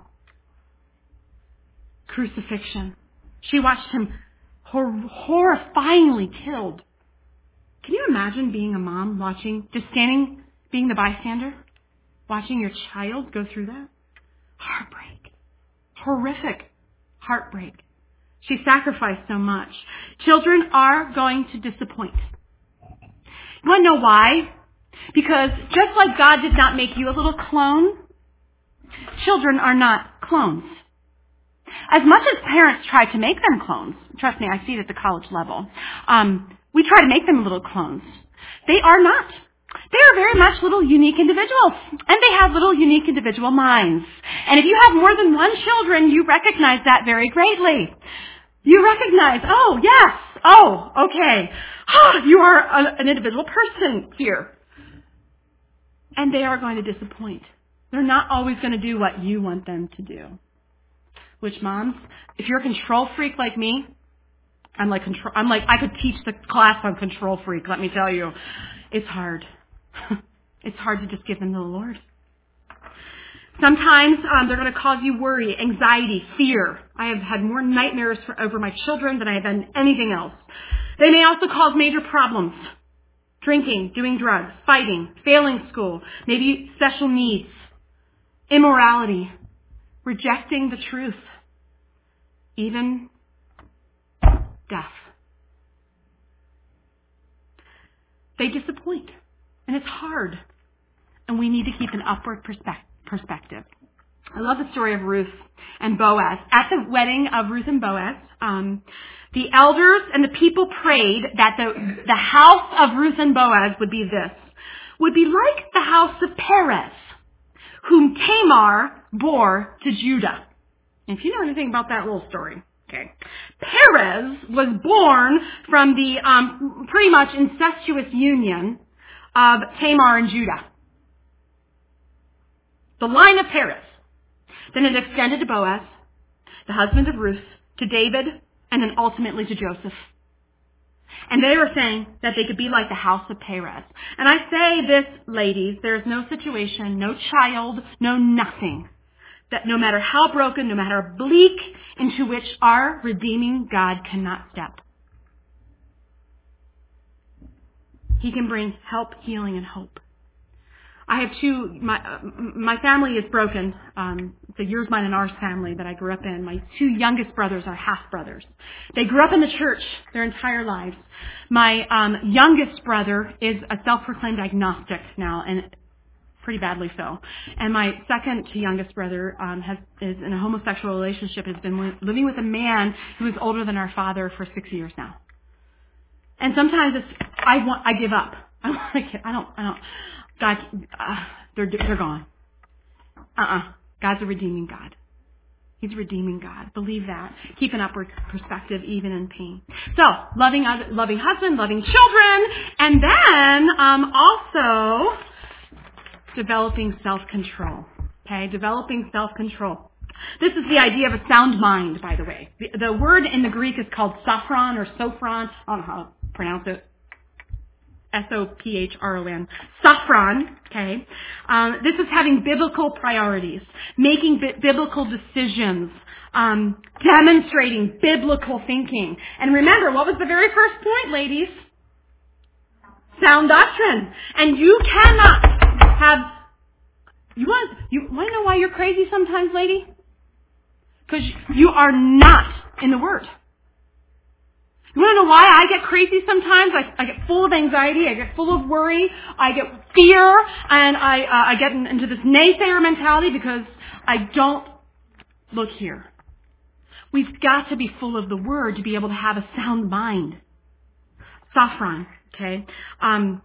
Crucifixion. She watched him hor- horrifyingly killed. Can you imagine being a mom watching, just standing, being the bystander? Watching your child go through that? Heartbreak. Horrific heartbreak. She sacrificed so much. Children are going to disappoint. You want to know why? Because just like God did not make you a little clone, children are not clones. As much as parents try to make them clones, trust me, I see it at the college level, um, we try to make them little clones. They are not. They are very much little unique individuals, and they have little unique individual minds. And if you have more than one children, you recognize that very greatly. You recognize, oh, yes, oh, okay, oh, you are a, an individual person here. And they are going to disappoint. They're not always going to do what you want them to do. Which, moms, if you're a control freak like me, I'm like control. I'm like I could teach the class on control freak. Let me tell you, it's hard. It's hard to just give them to the Lord. Sometimes um, they're going to cause you worry, anxiety, fear. I have had more nightmares for, over my children than I have done anything else. They may also cause major problems. Drinking, doing drugs, fighting, failing school, maybe special needs, immorality, rejecting the truth, even death. They disappoint, and it's hard, and we need to keep an upward perspective. I love the story of Ruth and Boaz. At the wedding of Ruth and Boaz, um, the elders and the people prayed that the, the house of Ruth and Boaz would be this, would be like the house of Perez, whom Tamar bore to Judah. And if you know anything about that little story, okay. Perez was born from the um, pretty much incestuous union of Tamar and Judah. The line of Perez. Then it extended to Boaz, the husband of Ruth, to David, and then ultimately to Joseph. And they were saying that they could be like the house of Perez. And I say this, ladies, there is no situation, no child, no nothing, that no matter how broken, no matter bleak, into which our redeeming God cannot step. He can bring help, healing, and hope. I have two, my uh, my family is broken. Um, it's a yours, mine, and ours family that I grew up in. My two youngest brothers are half-brothers. They grew up in the church their entire lives. My um, youngest brother is a self-proclaimed agnostic now, and pretty badly so. And my second to youngest brother um, has is in a homosexual relationship, has been living with a man who is older than our father for six years now. And sometimes it's, I want, I give up. I want to get, I don't, I don't. God, uh, they're they're gone. Uh-uh. God's a redeeming God. He's a redeeming God. Believe that. Keep an upward perspective even in pain. So, loving loving husband, loving children, and then um, also developing self-control. Okay, developing self-control. This is the idea of a sound mind, by the way. The, the word in the Greek is called sophron or sophron. I don't know how to pronounce it. S O P H R O N. Sophron, okay. Um, this is having biblical priorities, making bi- biblical decisions, um, demonstrating biblical thinking. And remember, what was the very first point, ladies? Sound doctrine. And you cannot have, you want, you want to know why you're crazy sometimes, lady? Because you are not in the Word. You want to know why I get crazy sometimes? I, I get full of anxiety. I get full of worry. I get fear. And I, uh, I get in, into this naysayer mentality because I don't look here. We've got to be full of the Word to be able to have a sound mind. Sophron, okay? Um,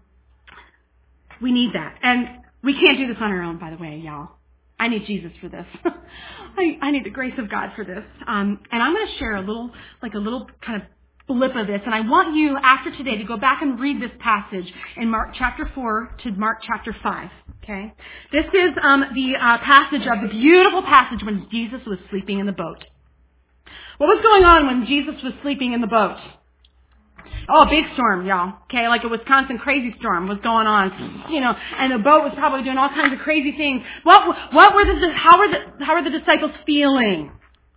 we need that. And we can't do this on our own, by the way, y'all. I need Jesus for this. I, I need the grace of God for this. Um, and I'm going to share a little, like a little kind of blip of this, and I want you, after today, to go back and read this passage in Mark chapter four to Mark chapter five, okay? This is um, the uh, passage of the beautiful passage when Jesus was sleeping in the boat. What was going on when Jesus was sleeping in the boat? Oh, a big storm, y'all, okay? Like a Wisconsin crazy storm was going on, you know, and the boat was probably doing all kinds of crazy things. What, what were the, how were the, how were the disciples feeling?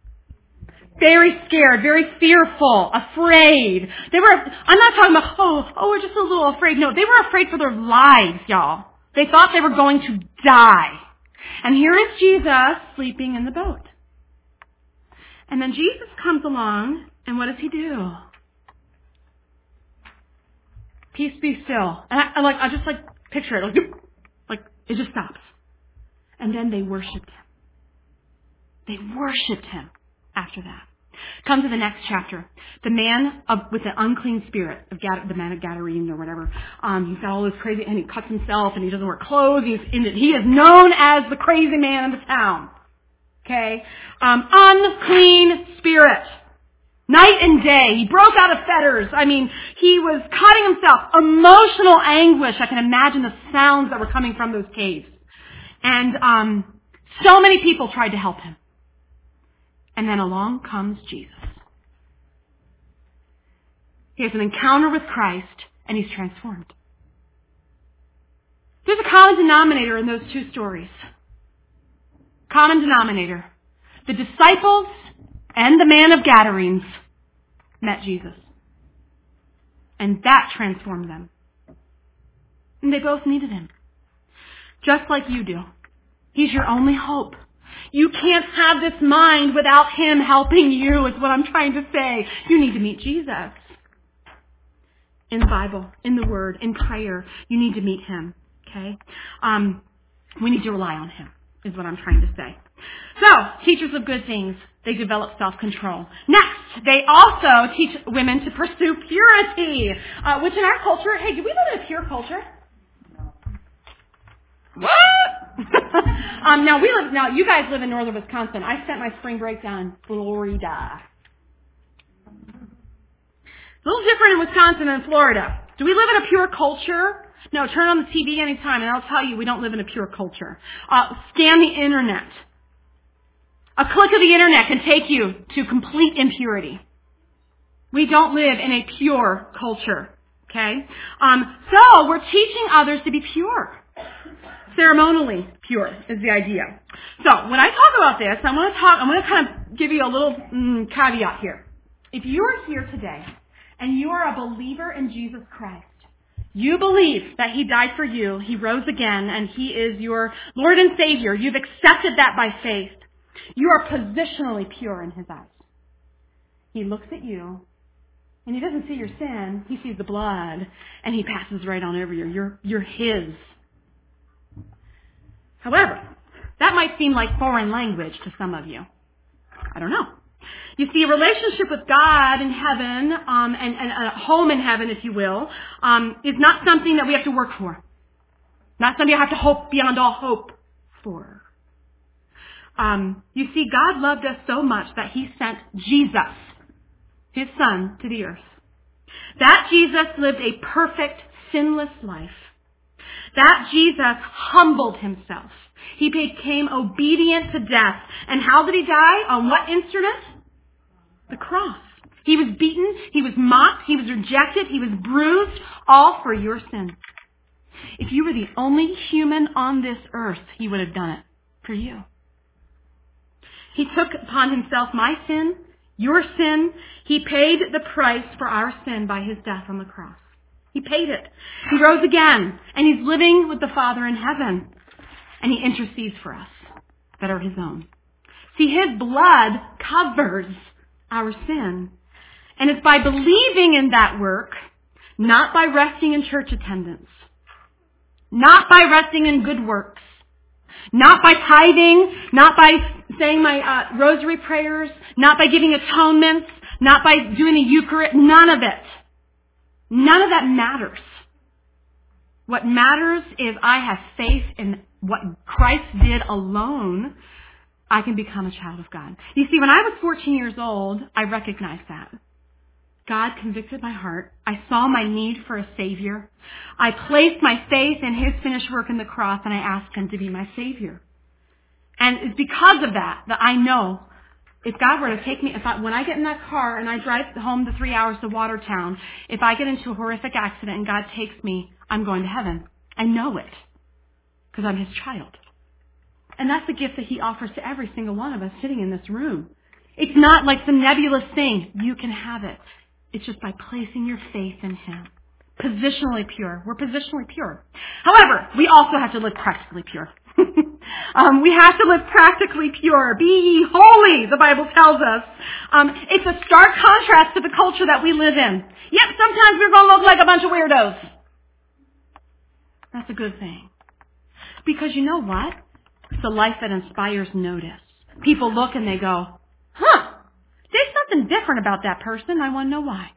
Very scared, very fearful, afraid. They were, I'm not talking about, oh, oh, we're just a little afraid. No, they were afraid for their lives, y'all. They thought they were going to die. And here is Jesus sleeping in the boat. And then Jesus comes along, and what does he do? Peace be still. And I, I like, I just like picture it, like, like it just stops. And then they worshipped him. They worshipped him after that. Come to the next chapter. The man of, with the unclean spirit, of Gad, the man of Gadarene or whatever, um, he's got all this crazy, and he cuts himself, and he doesn't wear clothes. He's in it. He is known as the crazy man in the town. Okay? Um, unclean spirit. Night and day. He broke out of fetters. I mean, he was cutting himself. Emotional anguish. I can imagine the sounds that were coming from those caves. And um, so many people tried to help him. And then along comes Jesus. He has an encounter with Christ, and he's transformed. There's a common denominator in those two stories. Common denominator. The disciples and the man of Gadarenes met Jesus. And that transformed them. And they both needed him. Just like you do. He's your only hope. You can't have this mind without him helping you, is what I'm trying to say. You need to meet Jesus. In the Bible, in the Word, in prayer, you need to meet him. Okay? Um, we need to rely on him, is what I'm trying to say. So, teachers of good things, they develop self-control. Next, they also teach women to pursue purity, uh, which in our culture, hey, do we live in a pure culture? What? um, now we live. Now you guys live in northern Wisconsin. I spent my spring break down in Florida. A little different in Wisconsin than Florida. Do we live in a pure culture? No. Turn on the T V anytime, and I'll tell you we don't live in a pure culture. Uh, scan the internet. A click of the internet can take you to complete impurity. We don't live in a pure culture. Okay. Um, so we're teaching others to be pure. Ceremonially pure is the idea. So when I talk about this, I want to talk. I'm going to kind of give you a little mm, caveat here. If you are here today and you are a believer in Jesus Christ, you believe that he died for you, he rose again, and he is your Lord and Savior. You've accepted that by faith. You are positionally pure in his eyes. He looks at you, and he doesn't see your sin. He sees the blood, and he passes right on over you. You're, you're his. However, that might seem like foreign language to some of you. I don't know. You see, a relationship with God in heaven, um, and, and a home in heaven, if you will, um, is not something that we have to work for. Not something I have to hope beyond all hope for. Um, you see, God loved us so much that he sent Jesus, his son, to the earth. That Jesus lived a perfect, sinless life. That Jesus humbled himself. He became obedient to death. And how did he die? On what instrument? The cross. He was beaten. He was mocked. He was rejected. He was bruised. All for your sin. If you were the only human on this earth, he would have done it for you. He took upon himself my sin, your sin. He paid the price for our sin by his death on the cross. He paid it. He rose again, and he's living with the Father in heaven. And he intercedes for us that are his own. See, his blood covers our sin. And it's by believing in that work, not by resting in church attendance, not by resting in good works, not by tithing, not by saying my uh, rosary prayers, not by giving atonements, not by doing the Eucharist, none of it. None of that matters. What matters is I have faith in what Christ did alone. I can become a child of God. You see, when I was fourteen years old, I recognized that. God convicted my heart. I saw my need for a Savior. I placed my faith in his finished work in the cross, and I asked him to be my Savior. And it's because of that that I know if God were to take me, if I, when I get in that car and I drive home the three hours to Watertown, if I get into a horrific accident and God takes me, I'm going to heaven. I know it because I'm his child. And that's the gift that he offers to every single one of us sitting in this room. It's not like some nebulous thing. You can have it. It's just by placing your faith in him. Positionally pure. We're positionally pure. However, we also have to live practically pure. Um, we have to live practically pure. Be ye holy, the Bible tells us. Um, it's a stark contrast to the culture that we live in. Yep, sometimes we're going to look like a bunch of weirdos. That's a good thing. Because you know what? It's a life that inspires notice. People look and they go, huh, there's something different about that person. I want to know why.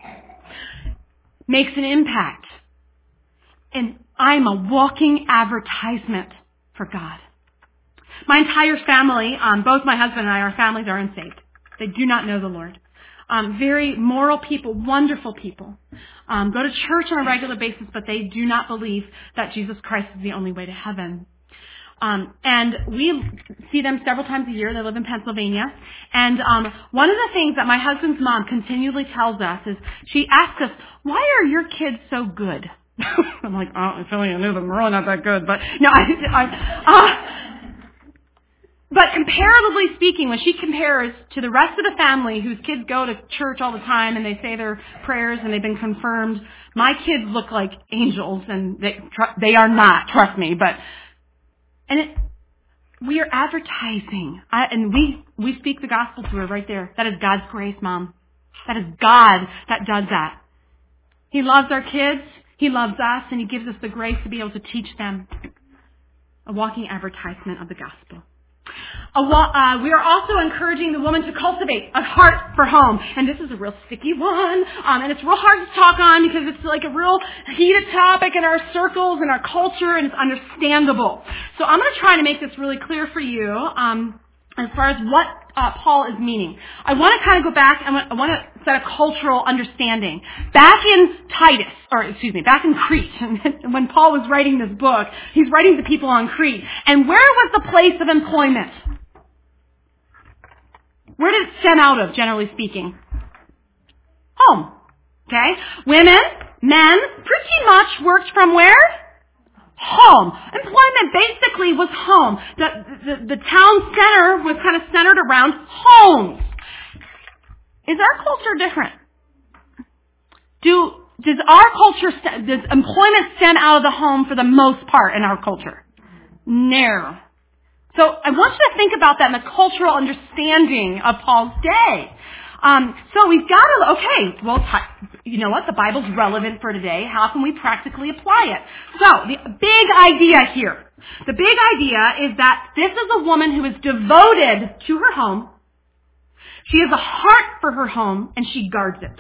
Makes an impact. And I'm a walking advertisement for God. My entire family, um, both my husband and I, our families are unsaved. They do not know the Lord. Um, very moral people, wonderful people. Um, go to church on a regular basis, but they do not believe that Jesus Christ is the only way to heaven. Um, and we see them several times a year. They live in Pennsylvania. And um, one of the things that my husband's mom continually tells us is she asks us, why are your kids so good? I'm like, oh, if only I knew them. We're really not that good. But no, I, I uh, but comparatively speaking, when she compares to the rest of the family whose kids go to church all the time and they say their prayers and they've been confirmed, my kids look like angels, and they tr- they are not. Trust me. But and it, we are advertising, I, and we we speak the gospel to her right there. That is God's grace, Mom. That is God that does that. He loves our kids. He loves us, and He gives us the grace to be able to teach them. A walking advertisement of the gospel. A wa- uh, we are also encouraging the woman to cultivate a heart for home. And this is a real sticky one. Um, and it's real hard to talk on because it's like a real heated topic in our circles and our culture, and it's understandable. So I'm going to try to make this really clear for you um, as far as what uh, Paul is meaning. I want to kind of go back. I want, I want to set a cultural understanding. Back in Titus, or excuse me, back in Crete, when Paul was writing this book, he's writing to people on Crete. And where was the place of employment? Where did it stem out of, generally speaking? Home. Okay? Women, men, pretty much worked from where? Home. Employment basically was home. The, the, the town center was kind of centered around homes. Is our culture different? Do, does our culture, does employment stem out of the home for the most part in our culture? No. So I want you to think about that in the cultural understanding of Paul's day. Um, so we've got to, okay, well, t- you know what? The Bible's relevant for today. How can we practically apply it? So the big idea here, the big idea is that this is a woman who is devoted to her home. She has a heart for her home, and she guards it.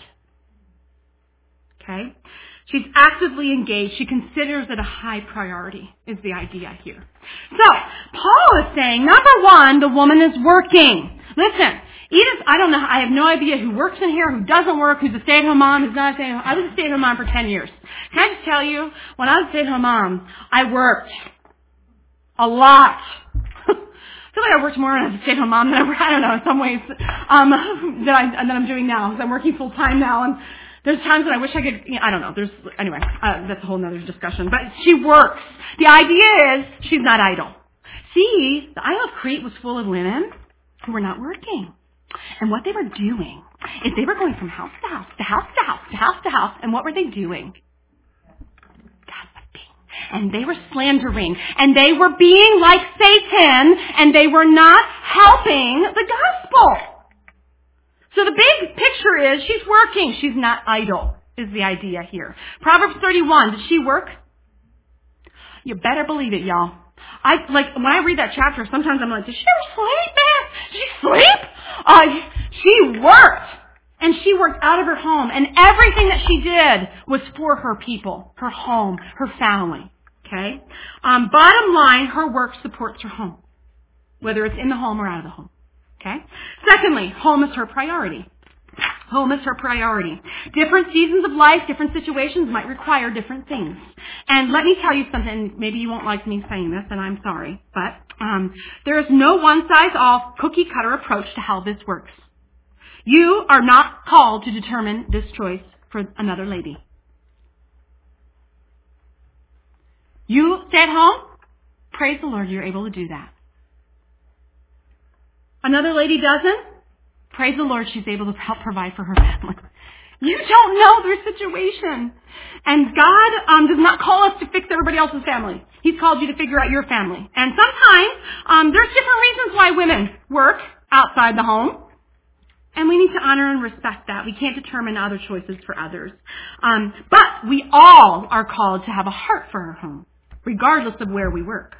Okay? She's actively engaged. She considers it a high priority, is the idea here. So, Paul is saying, number one, the woman is working. Listen, Edith, I don't know, I have no idea who works in here, who doesn't work, who's a stay-at-home mom, who's not a stay-at-home. I was a stay-at-home mom for ten years. Can I just tell you, when I was a stay-at-home mom, I worked a lot. I feel like I worked more as a stay-at-home mom than I, I don't know, in some ways, um, that, I, that I'm doing now, because I'm working full-time now, and there's times that I wish I could, you know, I don't know, there's, anyway, uh, that's a whole nother discussion. But she works. The idea is she's not idle. See, the Isle of Crete was full of women who were not working. And what they were doing is they were going from house to house, to house to house, to house to house. And what were they doing? Gossiping. And they were slandering. And they were being like Satan. And they were not helping the gospel. So the big picture is she's working. She's not idle, is the idea here. Proverbs thirty-one, did she work? You better believe it, y'all. I like when I read that chapter, sometimes I'm like, did she ever sleep, man? Did she sleep? Uh, she worked. And she worked out of her home. And everything that she did was for her people, her home, her family. Okay? Um, bottom line, her work supports her home. Whether it's in the home or out of the home. Okay? Secondly, home is her priority. Home is her priority. Different seasons of life, different situations might require different things. And let me tell you something, maybe you won't like me saying this, and I'm sorry, but um, there is no one-size-all cookie-cutter approach to how this works. You are not called to determine this choice for another lady. You stay at home, praise the Lord you're able to do that. Another lady doesn't, praise the Lord she's able to help provide for her family. You don't know their situation. And God um, does not call us to fix everybody else's family. He's called you to figure out your family. And sometimes um, there's different reasons why women work outside the home. And we need to honor and respect that. We can't determine other choices for others. Um, but we all are called to have a heart for our home, regardless of where we work,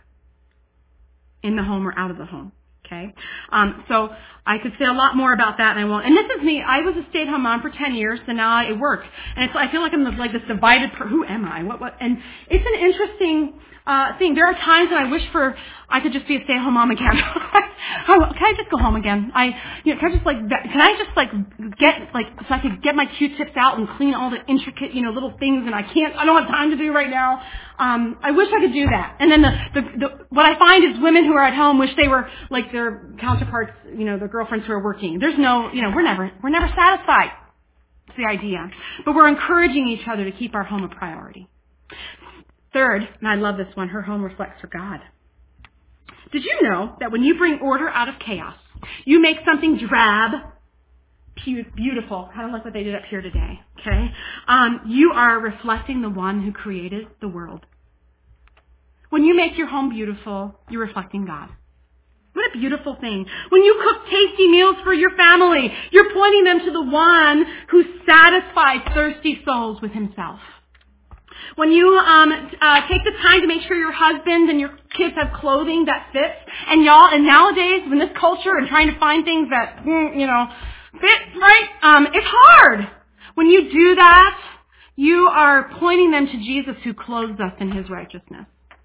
in the home or out of the home. Okay, um, so I could say a lot more about that, and I won't. And this is me. I was a stay-at-home mom for ten years, and now I work. And it's, I feel like I'm like this divided. Per- who am I? What? What? And it's an interesting uh, thing. There are times when I wish for I could just be a stay-at-home mom again. Oh, can I just go home again? I, you know, can I just like, can I just like get like so I could get my Q-tips out and clean all the intricate, you know, little things, and I can't. I don't have time to do right now. Um, I wish I could do that. And then the, the, the what I find is women who are at home wish they were like their counterparts, you know, their girlfriends who are working. There's no, you know, we're never we're never satisfied. It's the idea. But we're encouraging each other to keep our home a priority. Third, and I love this one, her home reflects her God. Did you know that when you bring order out of chaos, you make something drab beautiful, kind of like what they did up here today, okay? Um, you are reflecting the one who created the world. When you make your home beautiful, you're reflecting God. What a beautiful thing. When you cook tasty meals for your family, you're pointing them to the one who satisfies thirsty souls with himself. When you um, uh, take the time to make sure your husband and your kids have clothing that fits, and y'all, and nowadays, in this culture and trying to find things that, mm, you know, fit, right? Um, it's hard. When you do that, you are pointing them to Jesus who clothes us in his righteousness.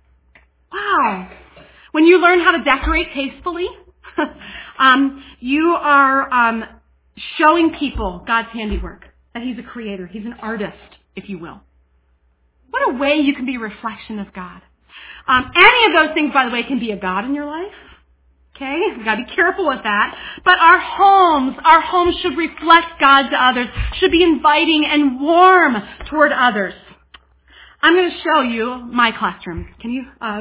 Wow. When you learn how to decorate tastefully, um, you are um, showing people God's handiwork, that he's a creator. He's an artist, if you will. What a way you can be a reflection of God. Um, any of those things, by the way, can be a God in your life. Okay? We've got to be careful with that. But our homes, our homes should reflect God to others, should be inviting and warm toward others. I'm going to show you my classroom. Can you uh,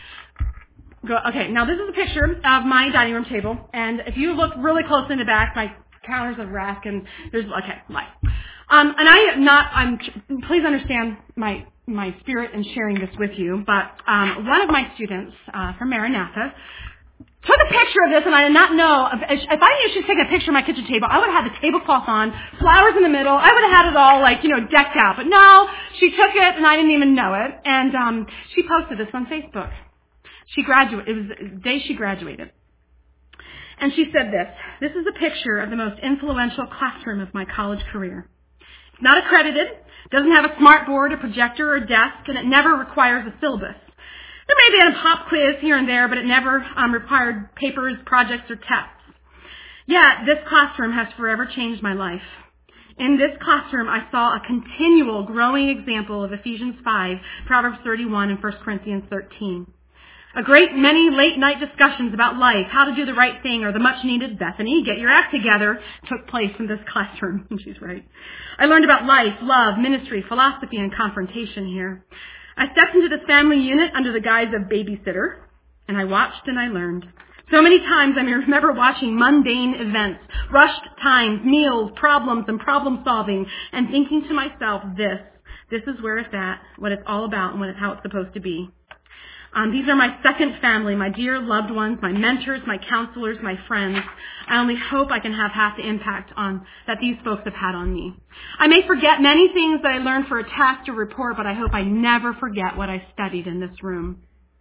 go? Okay, now this is a picture of my dining room table. And if you look really close in the back, my counter's a rack and there's, okay, light. Um, and I am not, I'm, please understand my, my spirit in sharing this with you, but um, one of my students uh, from Maranatha took a picture of this, and I did not know, if, if I knew she was taking a picture of my kitchen table, I would have had the tablecloth on, flowers in the middle, I would have had it all, like, you know, decked out. But no, she took it, and I didn't even know it, and um, she posted this on Facebook. She graduated, it was the day she graduated. And she said this, "This is a picture of the most influential classroom of my college career. It's not accredited, doesn't have a smart board, a projector, or a desk, and it never requires a syllabus. There may be a pop quiz here and there, but it never um, required papers, projects, or tests. Yet, this classroom has forever changed my life. In this classroom, I saw a continual growing example of Ephesians five, Proverbs thirty-one, and First Corinthians thirteen. A great many late-night discussions about life, how to do the right thing, or the much-needed Bethany, get your act together, took place in this classroom." And she's right. "I learned about life, love, ministry, philosophy, and confrontation here. I stepped into this family unit under the guise of babysitter, and I watched and I learned. So many times I remember watching mundane events, rushed times, meals, problems, and problem solving, and thinking to myself, this, this is where it's at, what it's all about, and what it's, how it's supposed to be. Um, these are my second family, my dear loved ones, my mentors, my counselors, my friends. I only hope I can have half the impact on that these folks have had on me. I may forget many things that I learned for a test or report, but I hope I never forget what I studied in this room."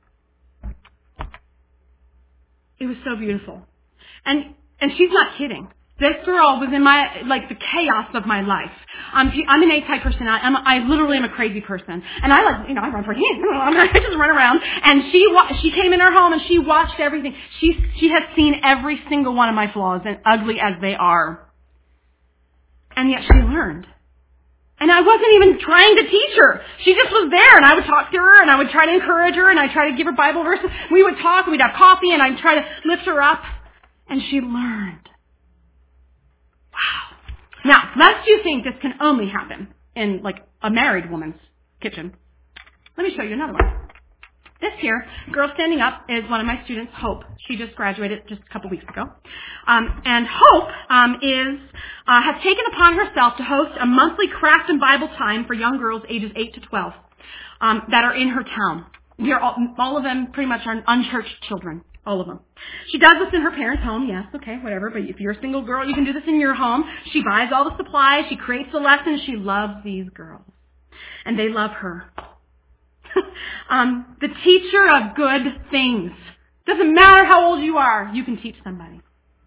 It was so beautiful. And and she's not kidding. This girl was in my, like, the chaos of my life. Um, I'm an A-type person. I, I'm, I literally am a crazy person. And I like, you know, I run for hands. I just run around. And she wa- she came in her home and she watched everything. She, she has seen every single one of my flaws, and ugly as they are. And yet she learned. And I wasn't even trying to teach her. She just was there, and I would talk to her, and I would try to encourage her, and I'd try to give her Bible verses. We would talk, and we'd have coffee, and I'd try to lift her up. And she learned. Wow. Now, lest you think this can only happen in, like, a married woman's kitchen, let me show you another one. This here, girl standing up, is one of my students, Hope. She just graduated just a couple weeks ago. Um, and Hope um, is uh, has taken upon herself to host a monthly craft and Bible time for young girls ages eight to twelve um, that are in her town. They're all, all of them pretty much are unchurched children, all of them. She does this in her parents' home, yes, okay, whatever, but if you're a single girl, you can do this in your home. She buys all the supplies, she creates the lessons, she loves these girls. And they love her. um, the teacher of good things. Doesn't matter how old you are, you can teach somebody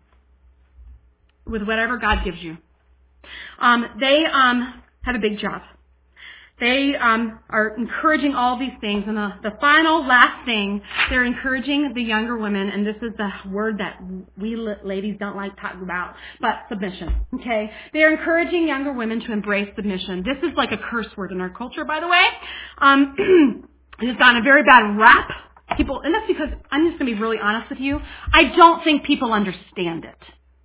with whatever God gives you. Um, they um, have a big job. They um, are encouraging all these things. And the, the final, last thing, they're encouraging the younger women, and this is the word that we ladies don't like talking about, but submission, okay? They're encouraging younger women to embrace submission. This is like a curse word in our culture, by the way. Um, it has gotten a very bad rap. People, and that's because, I'm just going to be really honest with you, I don't think people understand it.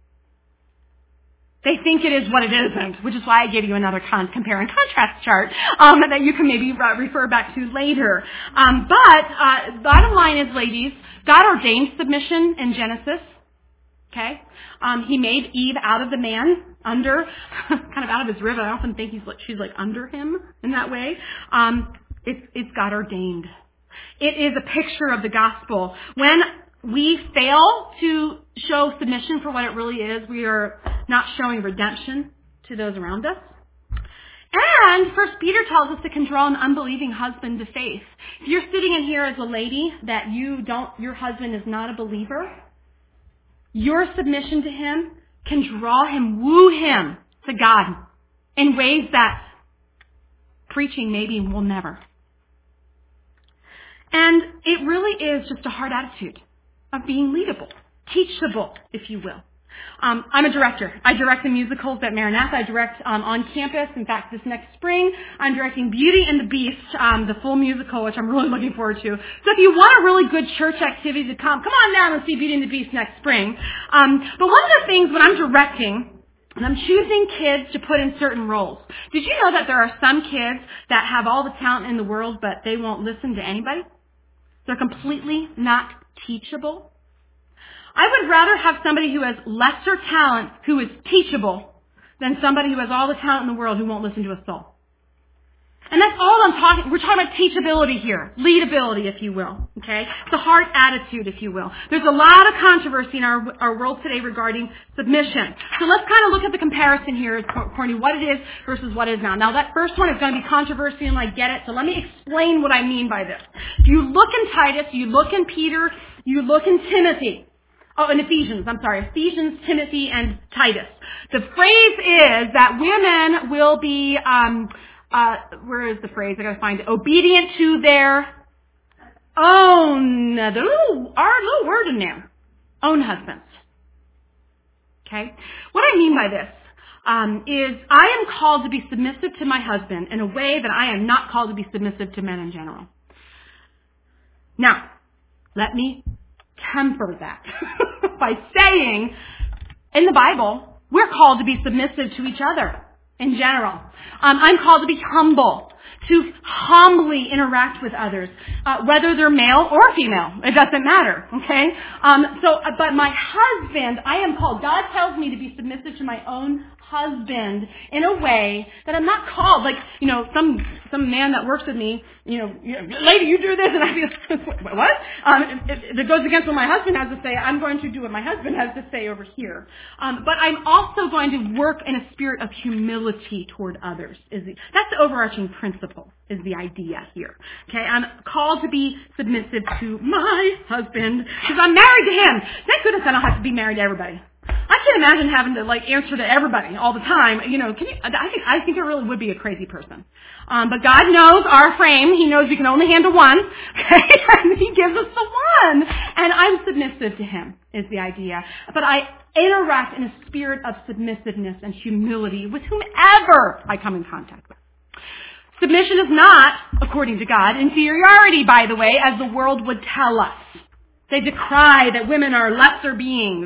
They think it is what it isn't, which is why I gave you another con- compare and contrast chart um, that you can maybe uh, refer back to later. Um, but uh, bottom line is, ladies, God ordained submission in Genesis. Okay, um, He made Eve out of the man, under, kind of out of his rib. I often think he's like, she's like under him in that way. Um, it's, it's God ordained. It is a picture of the gospel. When we fail to show submission for what it really is, we are not showing redemption to those around us. And First Peter tells us it can draw an unbelieving husband to faith. If you're sitting in here as a lady that you don't, your husband is not a believer, your submission to him can draw him, woo him to God in ways that preaching maybe will never. And it really is just a hard attitude of being leadable, teachable, if you will. Um, I'm a director. I direct the musicals at Maranatha. I direct um, on campus. In fact, this next spring, I'm directing Beauty and the Beast, um, the full musical, which I'm really looking forward to. So if you want a really good church activity to come, come on down and see Beauty and the Beast next spring. Um, but one of the things when I'm directing, and I'm choosing kids to put in certain roles. Did you know that there are some kids that have all the talent in the world, but they won't listen to anybody? They're completely not teachable. I would rather have somebody who has lesser talent who is teachable than somebody who has all the talent in the world who won't listen to a soul. And that's all I'm talking, we're talking about teachability here, leadability, if you will, okay? It's a heart attitude, if you will. There's a lot of controversy in our, our world today regarding submission. So let's kind of look at the comparison here according to what it is versus what it is now. Now that first one is going to be controversy and I get it, so let me explain what I mean by this. If you look in Titus, you look in Peter, you look in Timothy, oh, in Ephesians, I'm sorry, Ephesians, Timothy, and Titus. The phrase is that women will be, um, uh, where is the phrase? I gotta find it. Obedient to their own, the little, our little word in there, own husbands. Okay? What I mean by this um, is I am called to be submissive to my husband in a way that I am not called to be submissive to men in general. Now, let me temper that by saying in the Bible, we're called to be submissive to each other in general. Um, I'm called to be humble, to humbly interact with others, uh, whether they're male or female. It doesn't matter, okay? Um, so, but my husband, I am called, God tells me to be submissive to my own husband in a way that I'm not called, like, you know, some some man that works with me, you know, lady, you do this, and I feel, what? Um, it, it goes against what my husband has to say. I'm going to do what my husband has to say over here. Um, but I'm also going to work in a spirit of humility toward others. Is the, that's the overarching principle, is the idea here. Okay, I'm called to be submissive to my husband because I'm married to him. Thank goodness I don't have to be married to everybody. I can't imagine having to like answer to everybody all the time. You know, can you, I think I think I really would be a crazy person. Um, but God knows our frame. He knows we can only handle one. Okay, and He gives us the one, and I'm submissive to Him. Is the idea. But I interact in a spirit of submissiveness and humility with whomever I come in contact with. Submission is not, according to God, inferiority. By the way, as the world would tell us. They decry that women are lesser beings.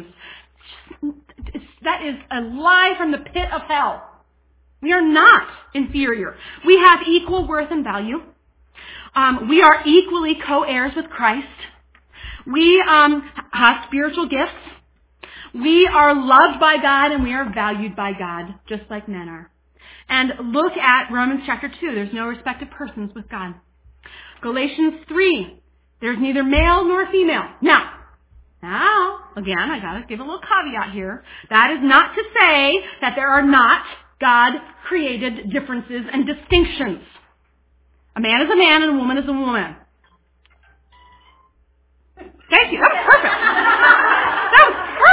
That is a lie from the pit of hell. We are not inferior. We have equal worth and value. Um, we are equally co-heirs with Christ. We um, have spiritual gifts. We are loved by God and we are valued by God, just like men are. And look at Romans chapter two. There's no respect of persons with God. Galatians three. There's neither male nor female. Now, now, again, I gotta give a little caveat here. That is not to say that there are not God-created differences and distinctions. A man is a man and a woman is a woman. Thank you. That was perfect. That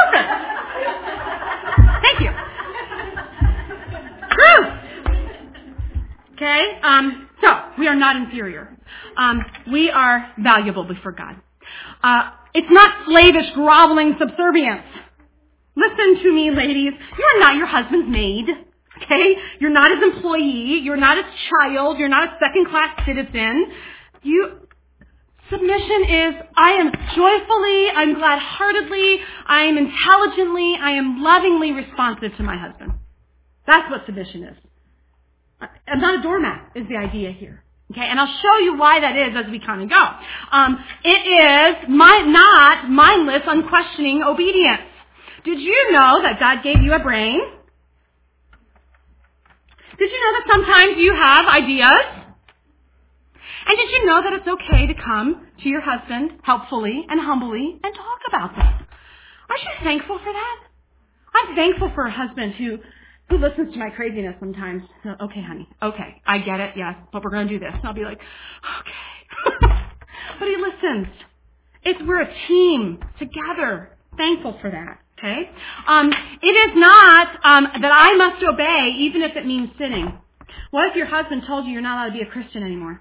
was perfect. Thank you. Truth. Okay? Um, so, we are not inferior. Um, we are valuable before God. Uh, it's not slavish, groveling subservience. Listen to me, ladies. You are not your husband's maid. Okay? You're not his employee. You're not his child. You're not a second-class citizen. You... Submission is, I am joyfully, I'm glad-heartedly, I am intelligently, I am lovingly responsive to my husband. That's what submission is. I'm not a doormat is the idea here. Okay, and I'll show you why that is as we kind of go. Um, it is my, not mindless, unquestioning obedience. Did you know that God gave you a brain? Did you know that sometimes you have ideas? And did you know that it's okay to come to your husband helpfully and humbly and talk about them? Aren't you thankful for that? I'm thankful for a husband who, who listens to my craziness sometimes. Okay, honey. Okay. I get it. Yes. But we're going to do this. And I'll be like, okay. But he listens. It's, we're a team together. Thankful for that. Okay? Um, it is not um, that I must obey even if it means sinning. What if your husband told you you're not allowed to be a Christian anymore?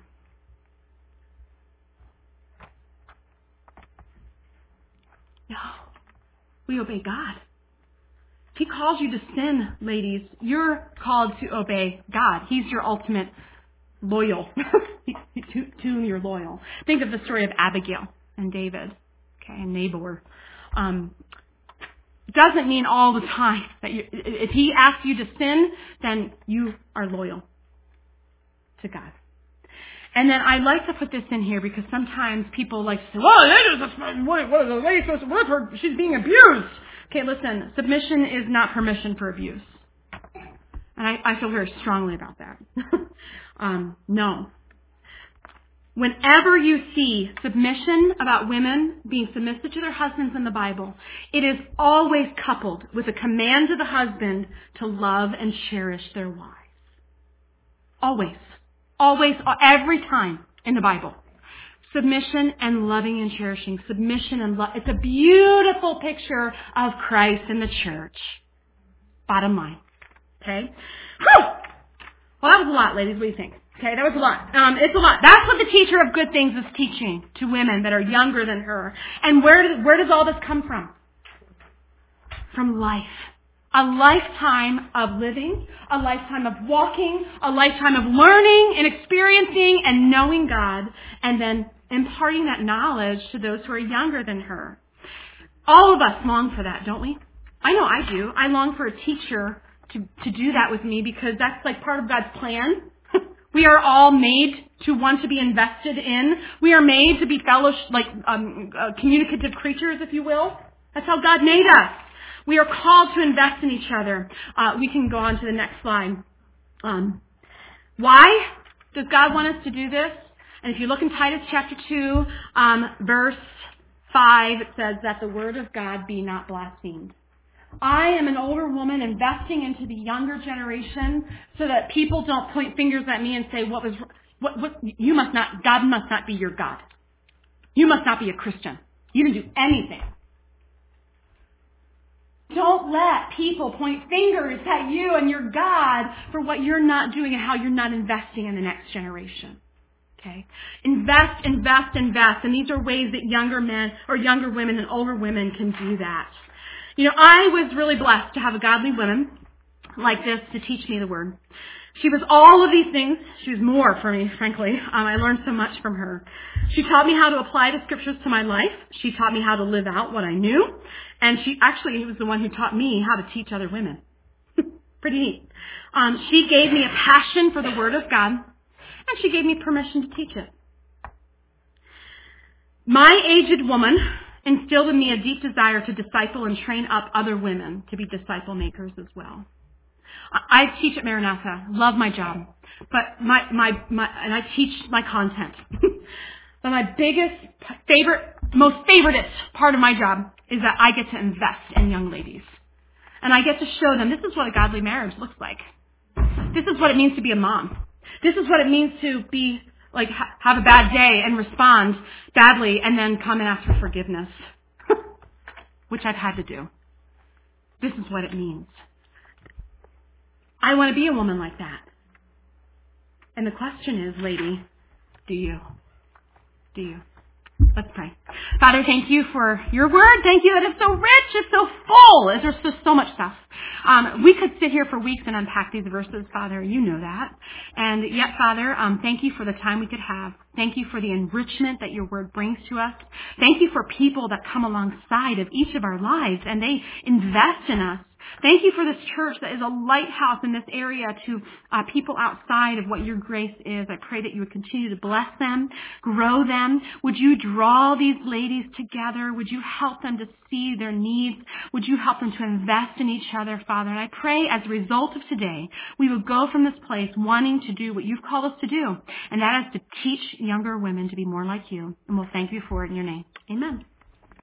No. We obey God. If he calls you to sin, ladies, you're called to obey God. He's your ultimate loyal. to, to whom you're loyal. Think of the story of Abigail and David. Okay, and Nabal. Um, doesn't mean all the time that you, if he asks you to sin, then you are loyal to God. And then I like to put this in here because sometimes people like to say, well, what, what is the lady supposed to work for? She's being abused. Okay, listen, submission is not permission for abuse. And I, I feel very strongly about that. um, no. Whenever you see submission about women being submissive to their husbands in the Bible, it is always coupled with a command to the husband to love and cherish their wives. Always. Always, every time in the Bible. Submission and loving and cherishing. Submission and love. It's a beautiful picture of Christ and the church. Bottom line. Okay? Whew! Well, that was a lot, ladies. What do you think? Okay, that was a lot. Um, it's a lot. That's what the teacher of good things is teaching to women that are younger than her. And where does, where does all this come from? From life. A lifetime of living, a lifetime of walking, a lifetime of learning and experiencing and knowing God, and then imparting that knowledge to those who are younger than her. All of us long for that, don't we? I know I do. I long for a teacher to, to do that with me because that's like part of God's plan. We are all made to want to be invested in. We are made to be fellowship, like um, uh, communicative creatures, if you will. That's how God made us. We are called to invest in each other. Uh, we can go on to the next slide. Um, why does God want us to do this? And if you look in Titus chapter two, um, verse five, it says that the word of God be not blasphemed. I am an older woman investing into the younger generation so that people don't point fingers at me and say, "What was? What? What? You must not. God must not be your God. You must not be a Christian. You didn't do anything." Don't let people point fingers at you and your God for what you're not doing and how you're not investing in the next generation. Okay? Invest, invest, invest. And these are ways that younger men or younger women and older women can do that. You know, I was really blessed to have a godly woman like this to teach me the Word. She was all of these things. She was more for me, frankly. Um, I learned so much from her. She taught me how to apply the Scriptures to my life. She taught me how to live out what I knew. And she actually was the one who taught me how to teach other women. Pretty neat. Um, she gave me a passion for the Word of God. And she gave me permission to teach it. My aged woman instilled in me a deep desire to disciple and train up other women to be disciple makers as well. I teach at Maranatha, love my job, but my, my, my, and I teach my content. But my biggest, favorite, most favoritist part of my job is that I get to invest in young ladies. And I get to show them this is what a godly marriage looks like. This is what it means to be a mom. This is what it means to be, like, ha- have a bad day and respond badly and then come and ask for forgiveness, which I've had to do. This is what it means. I want to be a woman like that. And the question is, lady, do you? Do you? Let's pray. Father, thank you for your word. Thank you that it's so rich, it's so full. There's just so much stuff. Um, we could sit here for weeks and unpack these verses, Father. You know that. And yet, Father, um, thank you for the time we could have. Thank you for the enrichment that your word brings to us. Thank you for people that come alongside of each of our lives and they invest in us. Thank you for this church that is a lighthouse in this area to uh, people outside of what your grace is. I pray that you would continue to bless them, grow them. Would you draw these ladies together? Would you help them to see their needs? Would you help them to invest in each other, Father? And I pray as a result of today, we will go from this place wanting to do what you've called us to do, and that is to teach younger women to be more like you. And we'll thank you for it in your name. Amen.